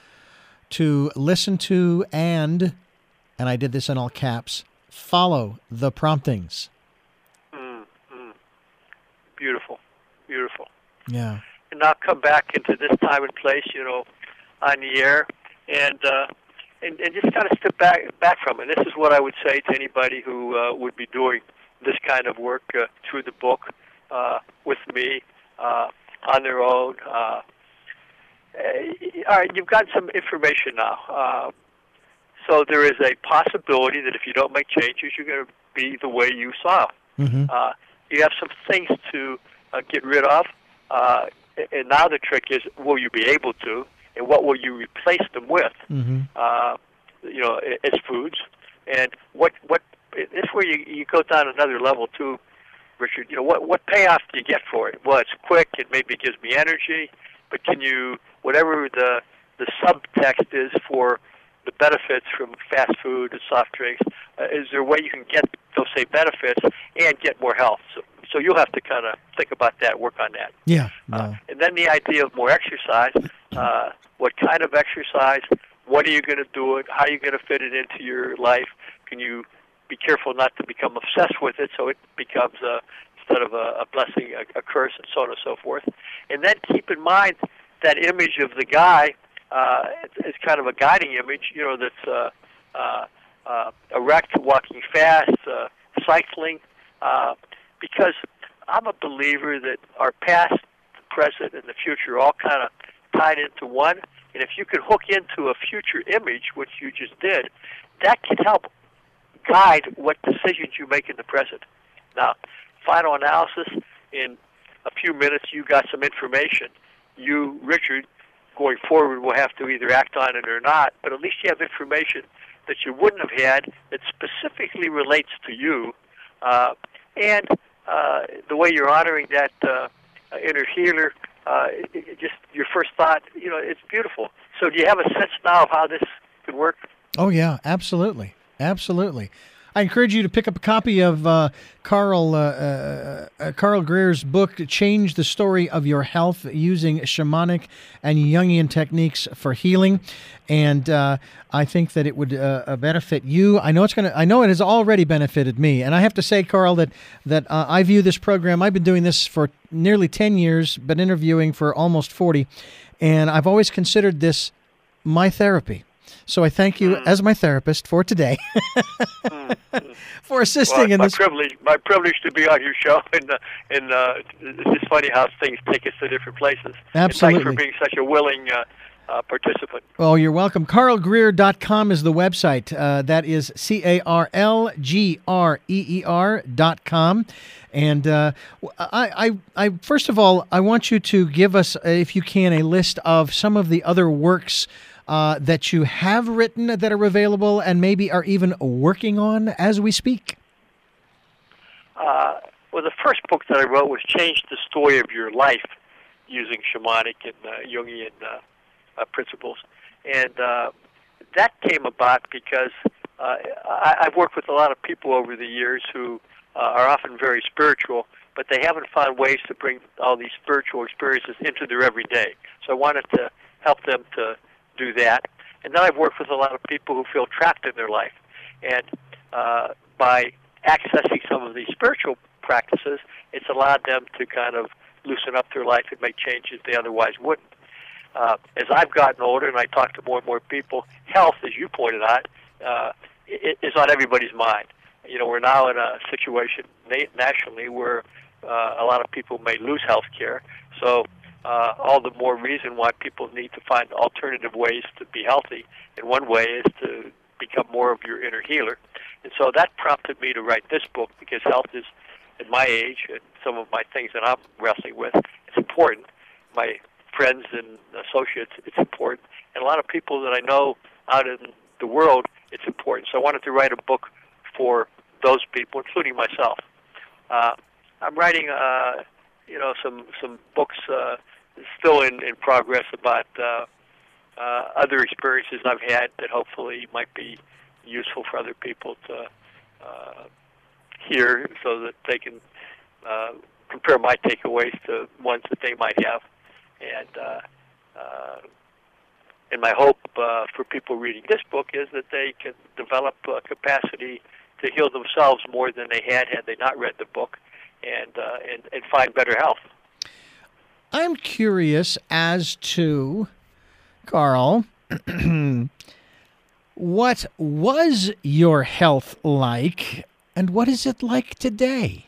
to listen to and, and I did this in all caps, follow the promptings. Mm, mm. Beautiful, beautiful. Yeah. And now come back into this time and place, you know, on the air, and uh, and, and just kind of step back back from it. This is what I would say to anybody who uh, would be doing this kind of work uh, through the book uh, with me uh, on their own. Uh, all right, you've got some information now. Uh, so there is a possibility that if you don't make changes, you're going to be the way you saw. Mm-hmm. Uh, you have some things to uh, get rid of. Uh, and now the trick is, will you be able to? And what will you replace them with? Mm-hmm. Uh, you know, as foods. And what what this is where you you go down another level too, Richard. You know, what what payoff do you get for it? Well, it's quick. It maybe gives me energy, but can you whatever the the subtext is for the benefits from fast food and soft drinks? Uh, is there a way you can get those same benefits and get more health? So, so you'll have to kind of think about that, work on that. Yeah. No. Uh, and then the idea of more exercise. Uh, what kind of exercise? What are you going to do it? How are you going to fit it into your life? Can you be careful not to become obsessed with it so it becomes a, instead of a, a blessing, a, a curse, and so on and so forth? And then keep in mind that image of the guy uh, is kind of a guiding image, you know, that's uh, uh, uh, erect, walking fast, uh, cycling, uh, because I'm a believer that our past, the present, and the future are all kind of tied into one. And if you could hook into a future image, which you just did, that can help guide what decisions you make in the present. Now, final analysis, in a few minutes you got some information. You, Richard, going forward will have to either act on it or not, but at least you have information that you wouldn't have had that specifically relates to you. Uh, and uh, the way you're honoring that uh, inner healer, uh, it, it just your first thought, you know, it's beautiful. So do you have a sense now of how this could work? Oh, yeah, absolutely. Absolutely. I encourage you to pick up a copy of uh, Carl uh, uh, uh, Carl Greer's book, Change the Story of Your Health, using shamanic and Jungian techniques for healing. And uh, I think that it would uh, benefit you. I know it's going to. I know it has already benefited me. And I have to say, Carl, that that uh, I view this program. I've been doing this for nearly ten years, but interviewing for almost forty, and I've always considered this my therapy. So I thank you mm. as my therapist for today, mm. for assisting well, in my this. Privilege, my privilege to be on your show, and uh, and uh, it's just funny how things take us to different places. Absolutely. And thanks for being such a willing uh, uh, participant. Oh, you're welcome. Carl Greer dot com is the website. Uh, that is C A R L G R E E R dot com. And uh, I, I, I, first of all, I want you to give us, if you can, a list of some of the other works Uh, that you have written that are available and maybe are even working on as we speak? Uh, well, the first book that I wrote was Change the Story of Your Life using shamanic and uh, Jungian uh, uh, principles. And uh, that came about because uh, I, I've worked with a lot of people over the years who uh, are often very spiritual, but they haven't found ways to bring all these spiritual experiences into their everyday. So I wanted to help them to do that. And then I've worked with a lot of people who feel trapped in their life. And uh, by accessing some of these spiritual practices, it's allowed them to kind of loosen up their life and make changes they otherwise wouldn't. Uh, as I've gotten older and I talk to more and more people, health, as you pointed out, uh, is on everybody's mind. You know, we're now in a situation na- nationally where uh, a lot of people may lose health care. So Uh, all the more reason why people need to find alternative ways to be healthy. And one way is to become more of your inner healer. And so that prompted me to write this book, because health is at my age and some of my things that I'm wrestling with, it's important. My friends and associates, it's important. And a lot of people that I know out in the world, it's important. So I wanted to write a book for those people, including myself. Uh, I'm writing, uh, you know, some some books uh, still in, in progress about uh, uh, other experiences I've had that hopefully might be useful for other people to uh, hear, so that they can uh, compare my takeaways to ones that they might have. And uh, uh, and my hope uh, for people reading this book is that they can develop uh, capacity to heal themselves more than they had had they not read the book, and uh, and, and find better health. I'm curious as to, Carl, what was your health like, and what is it like today?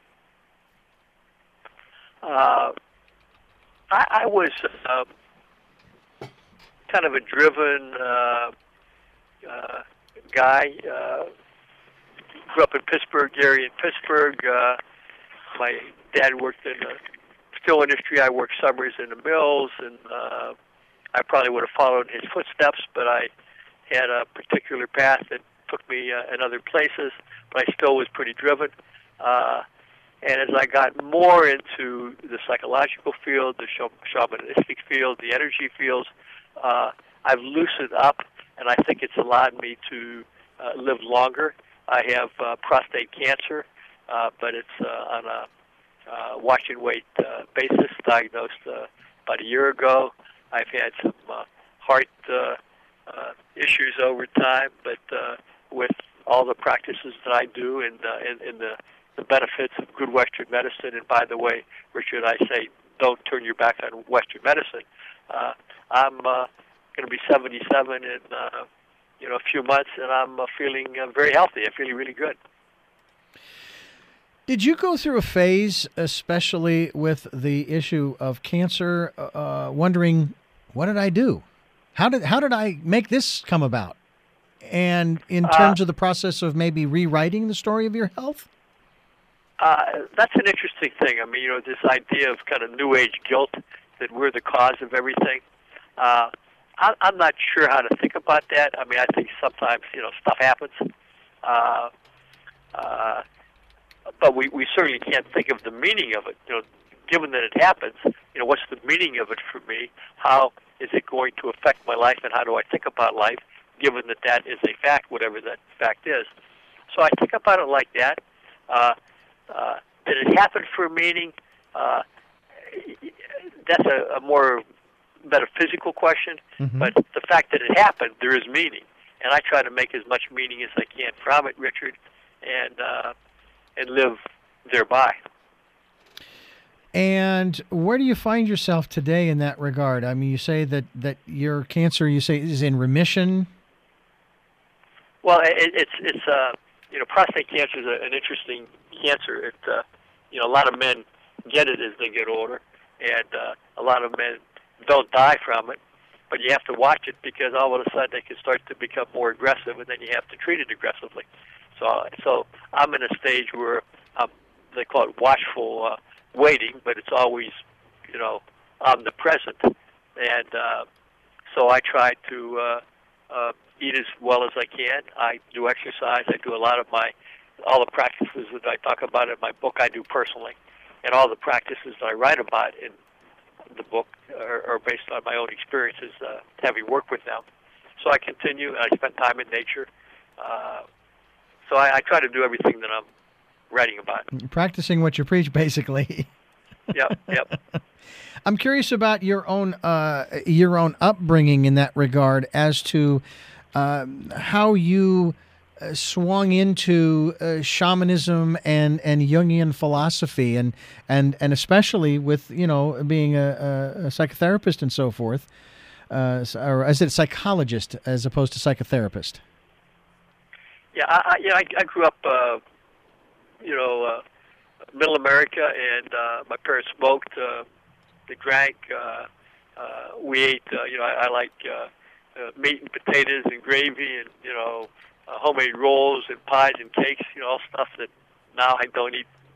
Uh, I, I was uh, kind of a driven uh, uh, guy. Uh, grew up in Pittsburgh, Gary in Pittsburgh. Uh, my dad worked in the steel industry. I worked summers in the mills, and uh, I probably would have followed his footsteps, but I had a particular path that took me uh, in other places, but I still was pretty driven. Uh, and as I got more into the psychological field, the shamanistic field, the energy fields, uh, I've loosened up, and I think it's allowed me to uh, live longer. I have uh, prostate cancer, uh, but it's uh, on a uh, watch and wait uh, basis, diagnosed uh, about a year ago. I've had some uh, heart uh, uh, issues over time, but uh, with all the practices that I do and, uh, and, and the, the benefits of good Western medicine, and by the way, Richard, I say don't turn your back on Western medicine. Uh, I'm uh, going to be seventy-seven in uh, you know a few months, and I'm uh, feeling uh, very healthy. I'm feeling really good. Did you go through a phase, especially with the issue of cancer, uh, wondering, what did I do? How did how did I make this come about? And in terms uh, of the process of maybe rewriting the story of your health? Uh, that's an interesting thing. I mean, you know, this idea of kind of New Age guilt, that we're the cause of everything. Uh, I, I'm not sure how to think about that. I mean, I think sometimes, you know, stuff happens. Uh, uh, but we, we certainly can't think of the meaning of it. You know, given that it happens, you know, what's the meaning of it for me? How is it going to affect my life, and how do I think about life, given that that is a fact, whatever that fact is? So I think about it like that. Uh, uh, did it happen for a meaning? Uh, that's a, a more metaphysical question, mm-hmm. but the fact that it happened, there is meaning. And I try to make as much meaning as I can from it, Richard, and uh, and live thereby. And where do you find yourself today in that regard? I mean, you say that, that your cancer, you say, is in remission? Well, it, it's, it's uh, you know, prostate cancer is a, an interesting cancer. It, uh, you know, a lot of men get it as they get older, and uh, a lot of men don't die from it, but you have to watch it, because all of a sudden they can start to become more aggressive, and then you have to treat it aggressively. So, so I'm in a stage where um, they call it watchful uh, waiting, but it's always, you know, omnipresent. And uh, so I try to uh, uh, eat as well as I can. I do exercise. I do a lot of my, all the practices that I talk about in my book, I do personally. And all the practices that I write about in the book are, are based on my own experiences, uh, having worked with them. So I continue, and I spend time in nature. Uh, so I, I try to do everything that I'm writing about. Practicing what you preach, basically. Yep, yep. I'm curious about your own uh, your own upbringing in that regard, as to uh, how you uh, swung into uh, shamanism and, and Jungian philosophy, and, and, and especially with, you know, being a, a, a psychotherapist and so forth, uh, or is it a psychologist as opposed to psychotherapist? Yeah, I, I, yeah, I, I grew up, uh, you know, uh, middle America, and uh, my parents smoked, uh, they drank, uh, uh, we ate, uh, you know, I, I like uh, uh, meat and potatoes and gravy, and, you know, uh, homemade rolls and pies and cakes, you know, all stuff that now I don't eat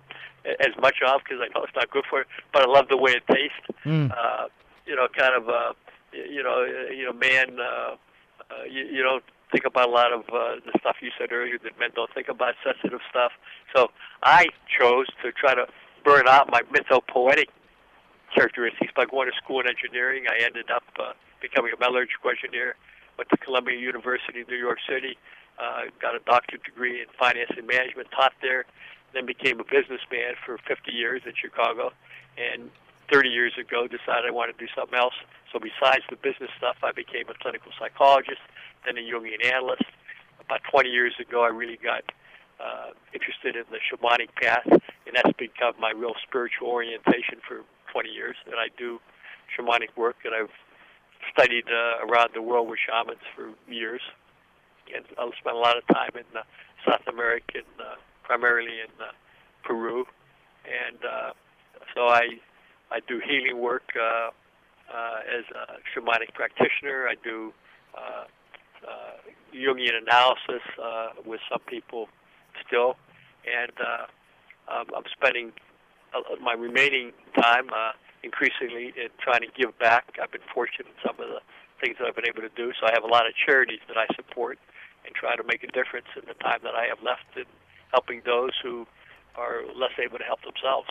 as much of because I know it's not good for you, but I love the way it tastes. Mm. Uh, you know, kind of, uh, you know, you know, man, uh, uh, you, you don't think about a lot of uh, the stuff you said earlier that men don't think about, sensitive stuff. So I chose to try to burn out my mythopoetic characteristics by going to school in engineering. I ended up uh, becoming a metallurgical engineer, went to Columbia University in New York City, uh, got a doctorate degree in finance and management, taught there, then became a businessman for fifty years in Chicago, and thirty years ago decided I wanted to do something else. So besides the business stuff, I became a clinical psychologist, then a Jungian analyst. About twenty years ago, I really got uh, interested in the shamanic path, and that's become my real spiritual orientation for twenty years. And I do shamanic work, and I've studied uh, around the world with shamans for years, and I've spent a lot of time in uh, South America, and, uh, primarily in uh, Peru, and uh, so I I do healing work uh, uh, as a shamanic practitioner. I do uh, uh, Jungian analysis uh, with some people still, and uh, um, I'm spending uh, my remaining time uh, increasingly in trying to give back. I've been fortunate in some of the things that I've been able to do, so I have a lot of charities that I support and try to make a difference in the time that I have left in helping those who are less able to help themselves.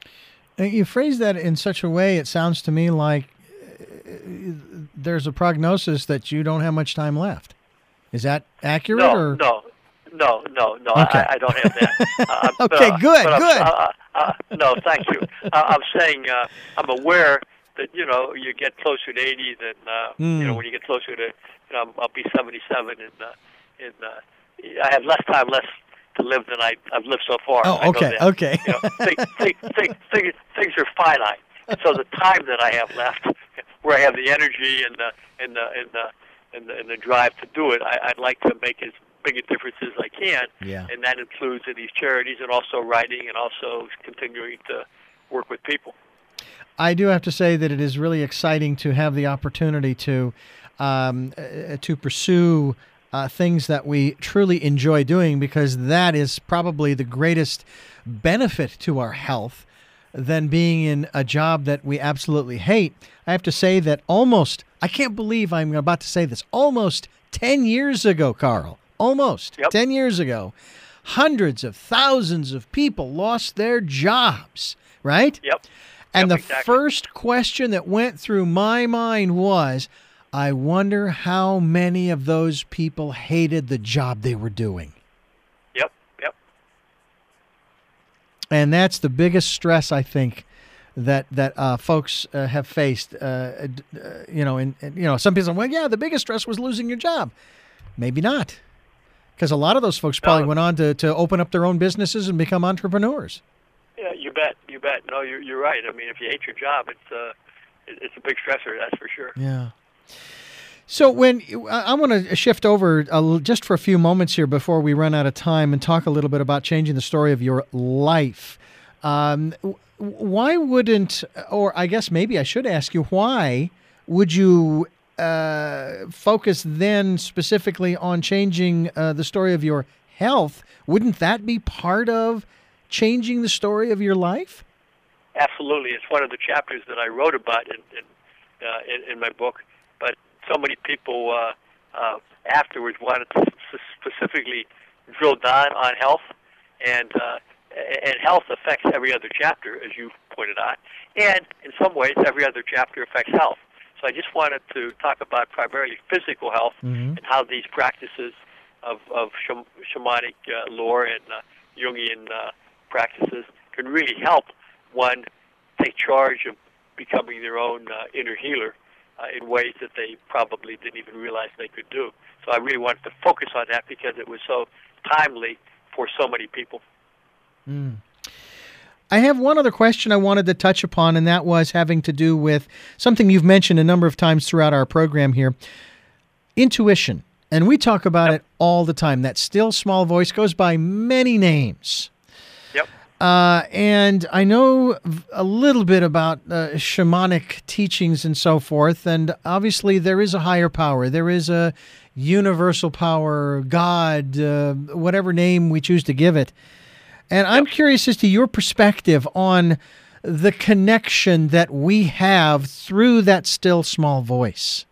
You phrase that in such a way, it sounds to me like there's a prognosis that you don't have much time left. Is that accurate? No, or? no, no, no, no. Okay. I, I don't have that. Uh, okay, uh, good, but good. Uh, uh, no, thank you. Uh, I'm saying uh, I'm aware that, you know, you get closer to eighty than, uh, Mm. you know, when you get closer to, you know, I'll be seventy-seven, and, uh, and uh, I have less time left to live than I, I've lived so far. Oh, I know okay, that. okay. You know, things, things, things, things, things are finite. And so the time that I have left, where I have the energy and the and the and the and the, and the drive to do it, I, I'd like to make as big a difference as I can. Yeah. And that includes in these charities and also writing and also continuing to work with people. I do have to say that it is really exciting to have the opportunity to um, uh, to pursue uh, things that we truly enjoy doing, because that is probably the greatest benefit to our health than being in a job that we absolutely hate. I have to say that almost, I can't believe I'm about to say this, almost ten years ago, Carl, almost Yep. ten years ago, hundreds of thousands of people lost their jobs, right? Yep. And Yep, the exactly. first question that went through my mind was, I wonder how many of those people hated the job they were doing. Yep. Yep. And that's the biggest stress, I think, that that uh, folks uh, have faced. Uh, d- uh, you know, and, and you know, some people say, well, yeah, the biggest stress was losing your job. Maybe not, because a lot of those folks probably No. went on to, to open up their own businesses and become entrepreneurs. Yeah, you bet. You bet. No, you're you're right. I mean, if you hate your job, it's uh, it- it's a big stressor. That's for sure. Yeah. So when I, I want to shift over a, l- just for a few moments here before we run out of time and talk a little bit about changing the story of your life. Um, w- why wouldn't, or I guess maybe I should ask you, why would you uh, focus then specifically on changing uh, the story of your health? Wouldn't that be part of changing the story of your life? Absolutely, it's one of the chapters that I wrote about in in, uh, in, in my book. But so many people uh, uh, afterwards wanted to s- specifically drill down on health, and uh, and health affects every other chapter, as you pointed out, and in some ways, every other chapter affects health. So I just wanted to talk about primarily physical health Mhm. and how these practices of of sham- shamanic uh, lore and uh, Jungian uh, practices can really help one take charge of becoming their own uh, inner healer uh, in ways that they probably didn't even realize they could do. So I really wanted to focus on that because it was so timely for so many people. Mm. I have one other question I wanted to touch upon, and that was having to do with something you've mentioned a number of times throughout our program here, intuition. And we talk about Yep. it all the time. That still small voice goes by many names. Yep. Uh, and I know v- a little bit about uh, shamanic teachings and so forth. And obviously, there is a higher power. There is a universal power, God, uh, whatever name we choose to give it. And I'm curious as to your perspective on the connection that we have through that still small voice.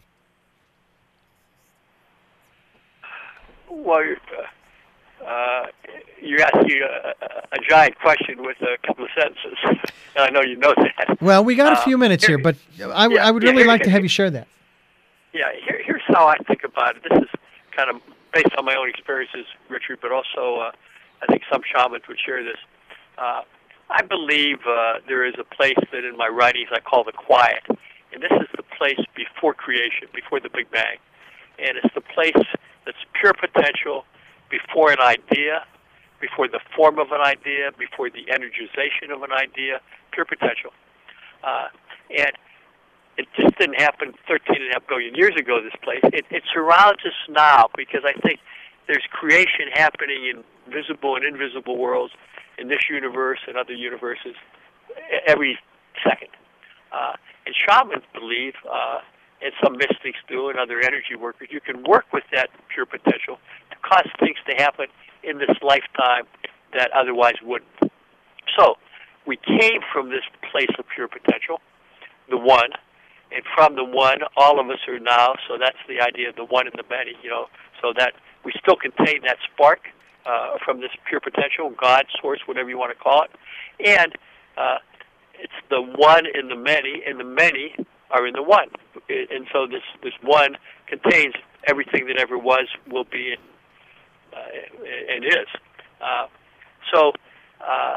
Well, you're, uh, uh, you're asking a, a giant question with a couple of sentences, and I know you know that. Well, we got a few Uh, minutes here, here- but I, yeah, I would yeah, really here- like to have you share that. Yeah, here, here's how I think about it. This is kind of based on my own experiences, Richard, but also uh, I think some shamans would share this. Uh, I believe uh, there is a place that in my writings I call the quiet, and this is the place before creation, before the Big Bang. And it's the place that's pure potential before an idea, before the form of an idea, before the energization of an idea, pure potential. Uh, and it just didn't happen thirteen and a half billion years ago, this place. It, it surrounds us now because I think there's creation happening in visible and invisible worlds in this universe and other universes every second. Uh, and shamans believe, uh, and some mystics do, and other energy workers, you can work with that pure potential to cause things to happen in this lifetime that otherwise wouldn't. So we came from this place of pure potential, the one, and from the one, all of us are now, so that's the idea of the one and the many, you know, so that we still contain that spark uh, from this pure potential, God, source, whatever you want to call it, and uh, it's the one in the many, and the many are in the one. And so this, this one contains everything that ever was, will be, and, uh, and is. Uh, so uh,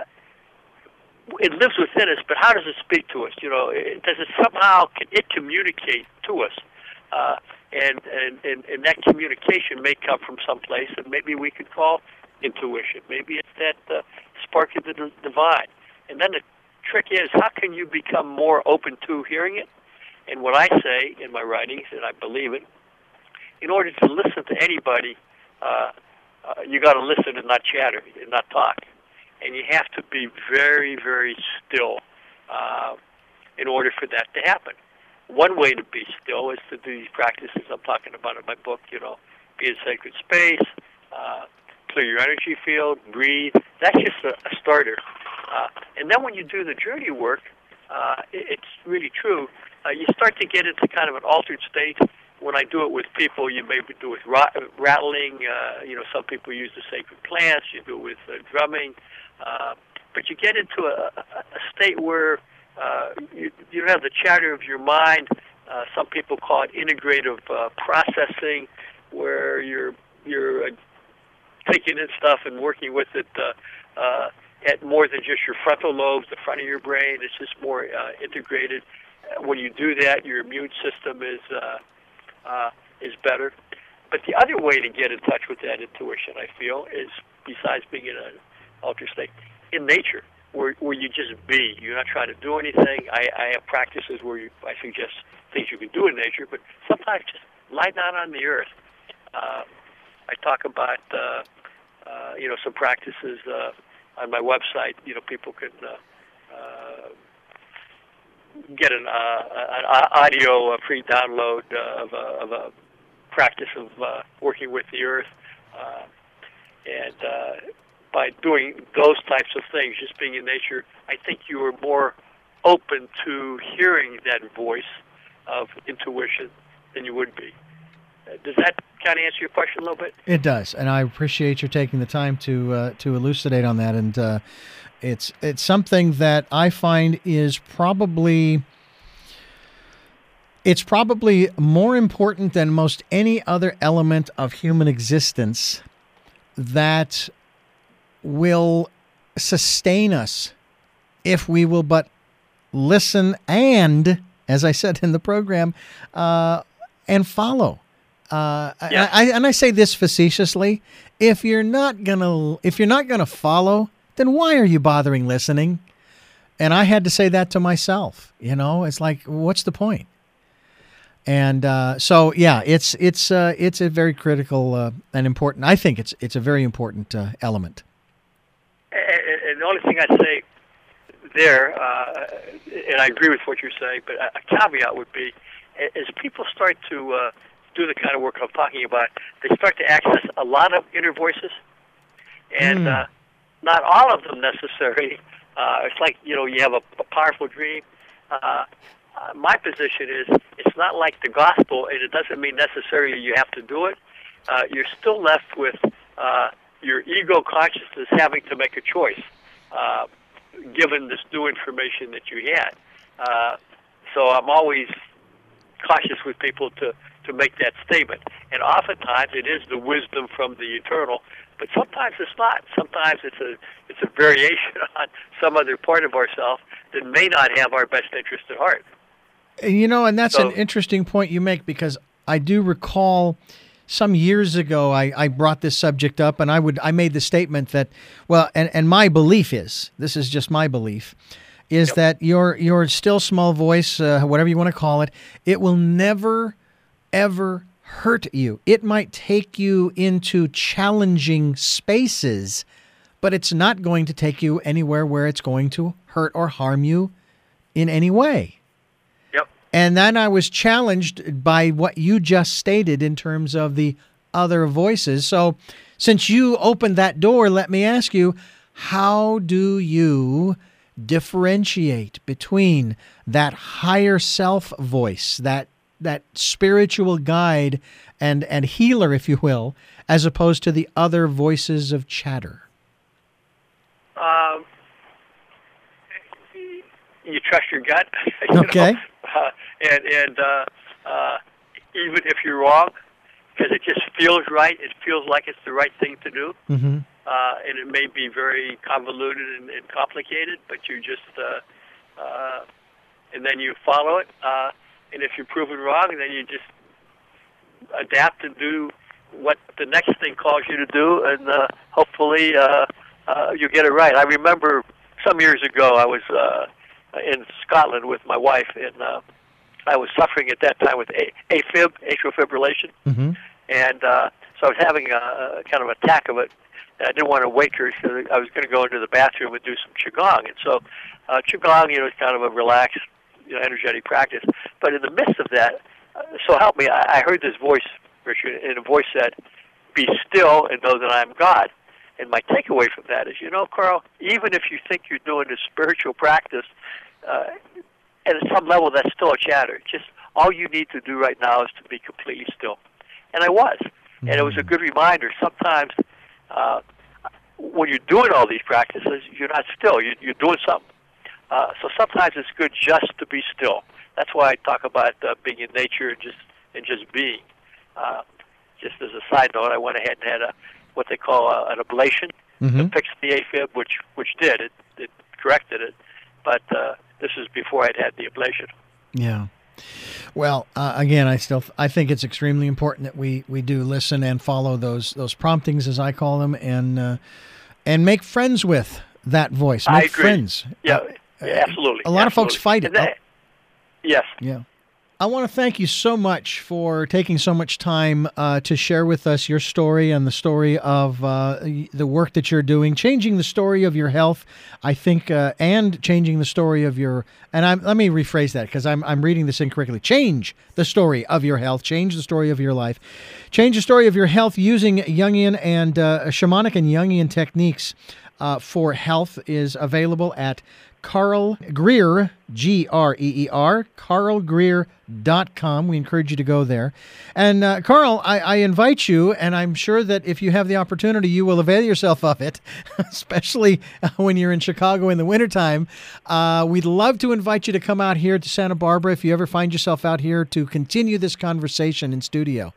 it lives within us, but how does it speak to us? You know, it, does it somehow, can it communicate to us? Uh, and, and, and, and that communication may come from someplace that maybe we could call intuition. Maybe it's that uh, spark of the d- divine. And then the trick is, how can you become more open to hearing it? And what I say in my writings, and I believe it, in order to listen to anybody, uh, uh, you got to listen and not chatter and not talk. And you have to be very, very still uh, in order for that to happen. One way to be still is to do these practices I'm talking about in my book, you know, be in sacred space, uh, clear your energy field, breathe. That's just a, a starter. Uh, and then when you do the journey work, uh, it, it's really true. Uh, you start to get into kind of an altered state. When I do it with people, you maybe do it with rat- rattling. Uh, you know, some people use the sacred plants. You do it with uh, drumming. Uh, but you get into a, a, a state where uh, you, you don't have the chatter of your mind. Uh, some people call it integrative uh, processing, where you're you're uh, taking in stuff and working with it uh, uh, at more than just your frontal lobes, the front of your brain. It's just more uh, integrated. When you do that, your immune system is uh, uh, is better. But the other way to get in touch with that intuition, I feel, is besides being in an altered state, in nature, where where you just be. You're not trying to do anything. I, I have practices where you, I suggest things you can do in nature, but sometimes just lie down on the earth. Uh, I talk about uh, uh, you know some practices uh, on my website. You know, people can. Uh, uh, get an, uh, an audio uh, free download uh, of, a, of a practice of uh, working with the earth. Uh, and uh, by doing those types of things, just being in nature, I think you are more open to hearing that voice of intuition than you would be. Uh, does that kind of answer your question a little bit? It does, and I appreciate your taking the time to uh, to elucidate on that. And uh, it's it's something that I find is probably it's probably more important than most any other element of human existence that will sustain us if we will but listen and, as I said in the program, uh, and follow. Uh, yeah. I, I, and I say this facetiously: if you're not gonna, if you're not gonna follow, then why are you bothering listening? And I had to say that to myself. You know, it's like, what's the point? And uh, so, yeah, it's it's uh, it's a very critical uh, and important. I think it's it's a very important uh, element. And, and the only thing I'd say there, uh, and I agree with what you're saying, but a caveat would be, as people start to uh, do the kind of work I'm talking about, they start to access a lot of inner voices. And Mm. uh, not all of them necessary. Uh, it's like, you know, you have a, a powerful dream. Uh, uh, my position is it's not like the gospel, and it doesn't mean necessarily you have to do it. Uh, you're still left with uh, your ego consciousness having to make a choice, uh, given this new information that you had. Uh, so I'm always cautious with people to, to make that statement. And oftentimes it is the wisdom from the eternal, but sometimes it's not. Sometimes it's a it's a variation on some other part of ourselves that may not have our best interest at heart. You know, and that's So- an interesting point you make, because I do recall some years ago I, I brought this subject up, and I would I made the statement that, well, and, and my belief is, this is just my belief, is Yep. that your your still small voice, uh, whatever you want to call it, it will never, ever hurt you. It might take you into challenging spaces, but it's not going to take you anywhere where it's going to hurt or harm you in any way. Yep. And then I was challenged by what you just stated in terms of the other voices. So since you opened that door, let me ask you, how do you differentiate between that higher self voice, that that spiritual guide and, and healer, if you will, as opposed to the other voices of chatter? Um, you trust your gut. you Okay. know? Uh, and and uh, uh, even if you're wrong, because it just feels right, it feels like it's the right thing to do. Mm-hmm. Uh, and it may be very convoluted and, and complicated, but you just, uh, uh, and then you follow it. Uh, and if you're proven wrong, then you just adapt and do what the next thing calls you to do, and uh, hopefully uh, uh, you get it right. I remember some years ago I was uh, in Scotland with my wife, and uh, I was suffering at that time with a- AFib, atrial fibrillation, Mm-hmm. and uh, so I was having a, a kind of attack of it. And I didn't want to wake her, so I was going to go into the bathroom and do some qigong. And so uh, qigong, you know, is kind of a relaxed, you know, energetic practice. But in the midst of that, uh, so help me, I, I heard this voice, Richard, and a voice said, "Be still and know that I am God." And my takeaway from that is, you know, Carl, even if you think you're doing a spiritual practice, uh, at some level that's still a chatter. Just all you need to do right now is to be completely still. And I was. And it was a good reminder. Sometimes uh, when you're doing all these practices, you're not still. You're, you're doing something. Uh, so sometimes it's good just to be still. That's why I talk about uh, being in nature and just and just being. Uh, just as a side note, I went ahead and had a what they call a, an ablation Mm-hmm. to fix the AFib, which which did it. It corrected it. But uh, this is before I'd had the ablation. Yeah. Well, uh, again, I still I think it's extremely important that we, we do listen and follow those those promptings, as I call them, and uh, and make friends with that voice. Make I agree. friends. Yeah, Uh, yeah, absolutely. A lot of folks absolutely. fight it. And that- yes. Yeah. I want to thank you so much for taking so much time uh, to share with us your story and the story of uh, the work that you're doing, changing the story of your health, I think, uh, and changing the story of your, and I'm, let me rephrase that because I'm, I'm reading this incorrectly. Change the story of your health, change the story of your life, change the story of your health using Jungian and uh, shamanic and Jungian techniques uh, for health is available at Carl Greer, G R E E R, carl greer dot com. We encourage you to go there. And uh, Carl, I, I invite you, and I'm sure that if you have the opportunity, you will avail yourself of it, especially uh, when you're in Chicago in the wintertime. Uh, we'd love to invite you to come out here to Santa Barbara if you ever find yourself out here to continue this conversation in studio.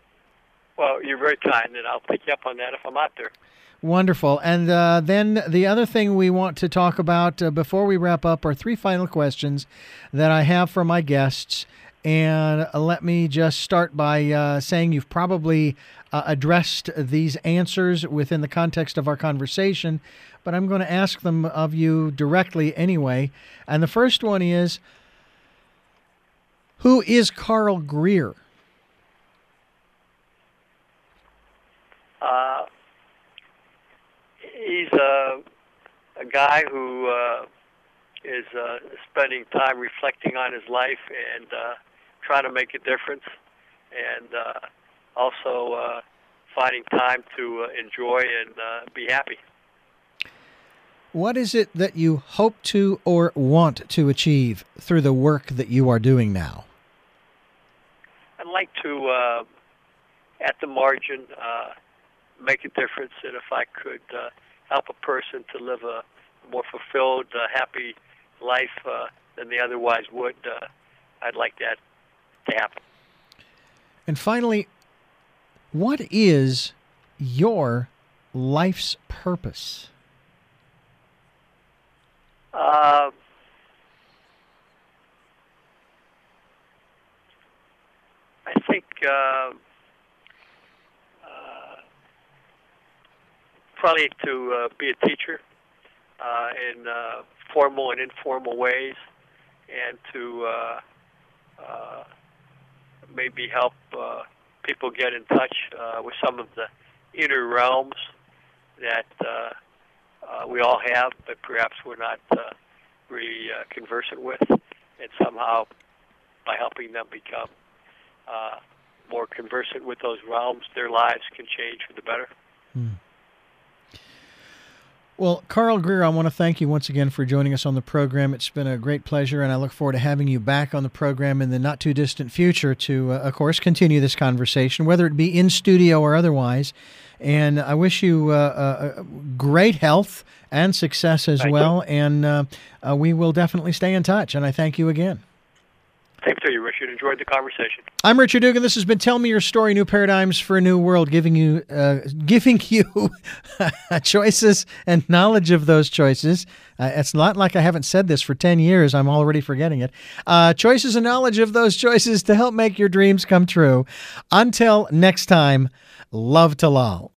Well, you're very kind, and I'll pick you up on that if I'm out there. Wonderful. And uh, then the other thing we want to talk about uh, before we wrap up are three final questions that I have for my guests. And uh, let me just start by uh, saying you've probably uh, addressed these answers within the context of our conversation, but I'm going to ask them of you directly anyway. And the first one is, who is Carl Greer? Uh, he's a, a guy who uh, is uh, spending time reflecting on his life and uh, trying to make a difference, and uh, also uh, finding time to uh, enjoy and uh, be happy. What is it that you hope to or want to achieve through the work that you are doing now? I'd like to, uh, at the margin, uh, make a difference, and if I could uh, help a person to live a more fulfilled, uh, happy life uh, than they otherwise would, uh, I'd like that to happen. And finally, what is your life's purpose? Uh, I think uh, uh, probably to uh, be a teacher uh, in uh, formal and informal ways, and to uh, uh, maybe help uh, people get in touch uh, with some of the inner realms that uh, uh, we all have, but perhaps we're not uh, really uh, conversant with, and somehow by helping them become uh, more conversant with those realms, their lives can change for the better. Hmm. Well, Carl Greer, I want to thank you once again for joining us on the program. It's been a great pleasure, and I look forward to having you back on the program in the not-too-distant future to, uh, of course, continue this conversation, whether it be in studio or otherwise. And I wish you uh, uh, great health and success as Thank well, you. and uh, uh, we will definitely stay in touch, and I thank you again. Same to you, Richard. Enjoyed the conversation. I'm Richard Dugan. This has been Tell Me Your Story, New Paradigms for a New World, giving you uh, giving you choices and knowledge of those choices. Uh, it's not like I haven't said this for ten years. I'm already forgetting it. Uh, choices and knowledge of those choices to help make your dreams come true. Until next time, love to Lal.